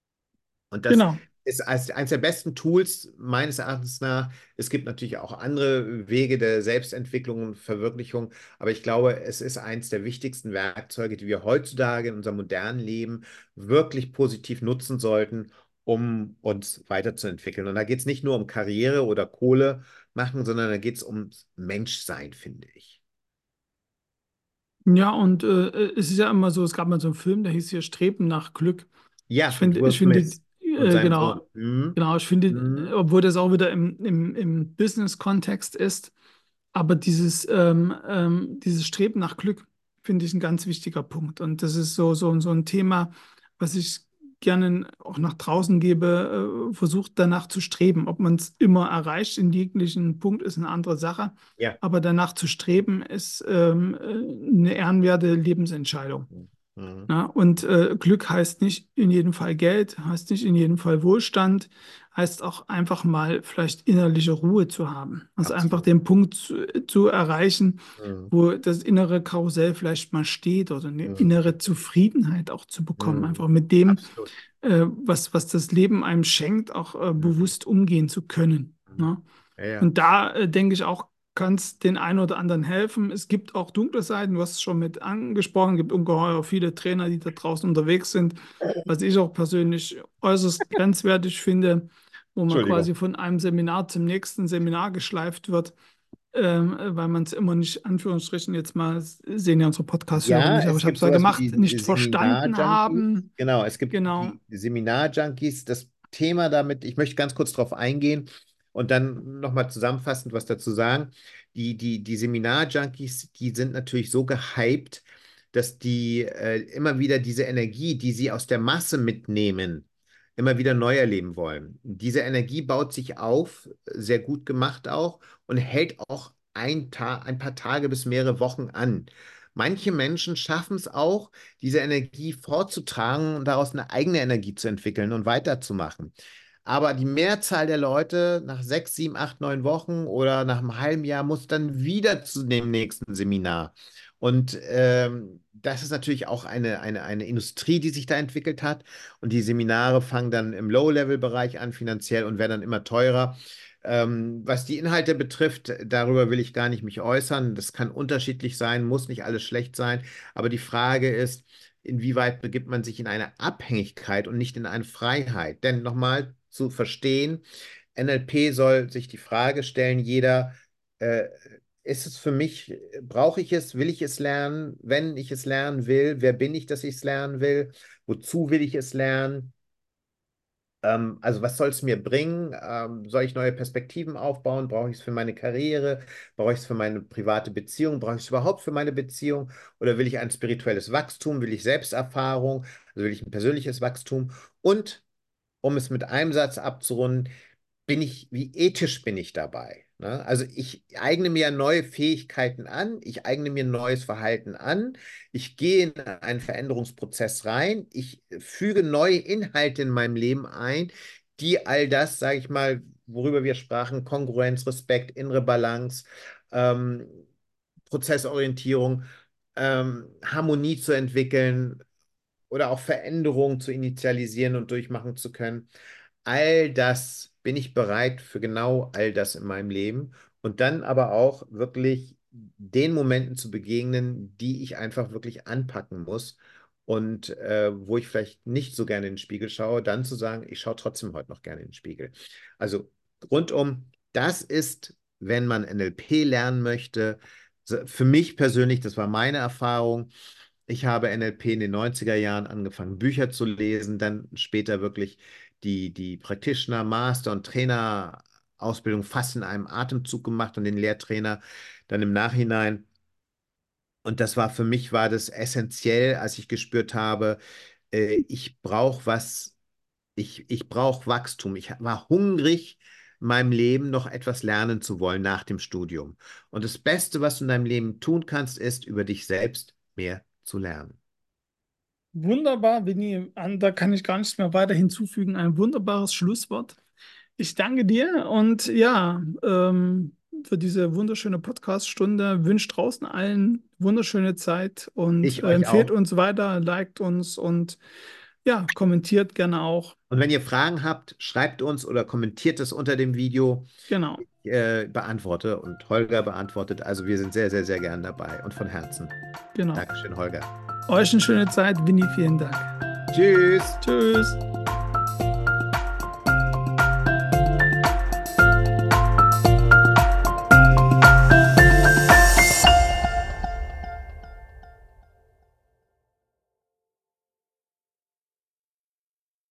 Und das
Genau.
ist als eines der besten Tools meines Erachtens nach. Es gibt natürlich auch andere Wege der Selbstentwicklung und Verwirklichung, aber ich glaube, es ist eines der wichtigsten Werkzeuge, die wir heutzutage in unserem modernen Leben wirklich positiv nutzen sollten, um uns weiterzuentwickeln. Und da geht es nicht nur um Karriere oder Kohle machen, sondern da geht es ums Menschsein, finde ich.
Ja, und äh, es ist ja immer so, es gab mal so einen Film, der hieß hier Streben nach Glück. Ich
Ja, mit
finde,
Will
ich finde,
Smith und
äh,
seinem Sohn.
genau,
Mhm.
genau, ich finde,
Mhm.
obwohl das auch wieder im, im, im Business-Kontext ist, aber dieses, ähm, ähm, dieses Streben nach Glück finde ich ein ganz wichtiger Punkt. Und das ist so, so, so ein Thema, was ich gerne auch nach draußen gebe, äh, versucht danach zu streben. Ob man es immer erreicht in jeglichen Punkt, ist eine andere Sache.
Ja.
Aber danach zu streben, ist ähm, äh, eine ehrenwerte Lebensentscheidung.
Mhm.
Ja, und äh, Glück heißt nicht in jedem Fall Geld, heißt nicht in jedem Fall Wohlstand, heißt auch einfach mal vielleicht innerliche Ruhe zu haben. Also einfach
Absolut.
den Punkt zu, zu erreichen,
Mhm.
wo das innere Karussell vielleicht mal steht oder eine
Mhm.
innere Zufriedenheit auch zu bekommen.
Mhm.
Einfach mit dem,
Absolut.
äh, was, was das Leben einem schenkt, auch äh,
Mhm.
bewusst umgehen zu können.
Mhm.
Ne?
Ja, ja.
Und da äh, denke ich auch, kann es den einen oder anderen helfen. Es gibt auch dunkle Seiten, du hast es schon mit angesprochen, es gibt ungeheuer viele Trainer, die da draußen unterwegs sind, was ich auch persönlich äußerst grenzwertig finde, wo man
Entschuldigung.
quasi von einem Seminar zum nächsten Seminar geschleift wird, ähm, weil man es immer nicht, Anführungsstrichen jetzt mal, das sehen ja unsere Podcast-Hörer
Ja,
nicht, aber
es
ich habe
gibt
es ja
sowas wie
gemacht,
die
nicht verstanden
Seminar-Junkies.
haben.
Genau, es gibt
Genau.
die Seminar-Junkies. Das Thema damit, ich möchte ganz kurz darauf eingehen und dann nochmal zusammenfassend was dazu sagen. Die, die, die Seminar-Junkies, die sind natürlich so gehypt, dass die äh, immer wieder diese Energie, die sie aus der Masse mitnehmen, immer wieder neu erleben wollen. Diese Energie baut sich auf, sehr gut gemacht auch, und hält auch ein, Ta ein paar Tage bis mehrere Wochen an. Manche Menschen schaffen es auch, diese Energie vorzutragen und daraus eine eigene Energie zu entwickeln und weiterzumachen. Aber die Mehrzahl der Leute nach sechs, sieben, acht, neun Wochen oder nach einem halben Jahr muss dann wieder zu dem nächsten Seminar. Und ähm, das ist natürlich auch eine, eine, eine Industrie, die sich da entwickelt hat. Und die Seminare fangen dann im Low-Level-Bereich an finanziell und werden dann immer teurer. Ähm, was die Inhalte betrifft, darüber will ich gar nicht mich äußern. Das kann unterschiedlich sein, muss nicht alles schlecht sein. Aber die Frage ist, inwieweit begibt man sich in eine Abhängigkeit und nicht in eine Freiheit? Denn nochmal zu verstehen, N L P soll sich die Frage stellen, jeder, äh, ist es für mich, brauche ich es, will ich es lernen? Wenn ich es lernen will, wer bin ich, dass ich es lernen will? Wozu will ich es lernen? Ähm, also was soll es mir bringen? Ähm, soll ich neue Perspektiven aufbauen? Brauche ich es für meine Karriere? Brauche ich es für meine private Beziehung? Brauche ich es überhaupt für meine Beziehung? Oder will ich ein spirituelles Wachstum? Will ich Selbsterfahrung? Also will ich ein persönliches Wachstum? Und um es mit einem Satz abzurunden, bin ich, wie ethisch bin ich dabei? Ne? Also ich eigne mir neue Fähigkeiten an, ich eigne mir neues Verhalten an, ich gehe in einen Veränderungsprozess rein, ich füge neue Inhalte in meinem Leben ein, die all das, sage ich mal, worüber wir sprachen, Kongruenz, Respekt, innere Balance, ähm, Prozessorientierung, ähm, Harmonie zu entwickeln, oder auch Veränderungen zu initialisieren und durchmachen zu können. All das bin ich bereit für genau all das in meinem Leben und dann aber auch wirklich den Momenten zu begegnen, die ich einfach wirklich anpacken muss und äh, wo ich vielleicht nicht so gerne in den Spiegel schaue, dann zu sagen, ich schaue trotzdem heute noch gerne in den Spiegel. Also rundum, das ist, wenn man N L P lernen möchte, so- für mich persönlich, das war meine Erfahrung, ich habe N L P in den neunziger Jahren angefangen, Bücher zu lesen, dann später wirklich die, die Practitioner, Master und Trainer-Ausbildung fast in einem Atemzug gemacht und den Lehrtrainer dann im Nachhinein. Und das war für mich, war das essentiell, als ich gespürt habe, äh, ich brauche was, ich, ich brauche Wachstum. Ich war hungrig, in meinem Leben noch etwas lernen zu wollen nach dem Studium. Und das Beste, was du in deinem Leben tun kannst, ist, über dich selbst mehr zu lernen.
Wunderbar, Vinny. An, da kann ich gar nichts mehr weiter hinzufügen. Ein wunderbares Schlusswort. Ich danke dir und ja, ähm, für diese wunderschöne Podcast-Stunde. Wünsche draußen allen wunderschöne Zeit und
Ich
äh,
euch
empfehlt
auch.
uns weiter, liked uns und ja, kommentiert gerne auch.
Und wenn ihr Fragen habt, schreibt uns oder kommentiert es unter dem Video.
Genau,
Ich äh, beantworte und Holger beantwortet. Also wir sind sehr, sehr, sehr gern dabei und von Herzen.
genau.
Dankeschön, Holger.
Euch eine schöne Zeit. Vinny, vielen Dank.
Tschüss.
Tschüss.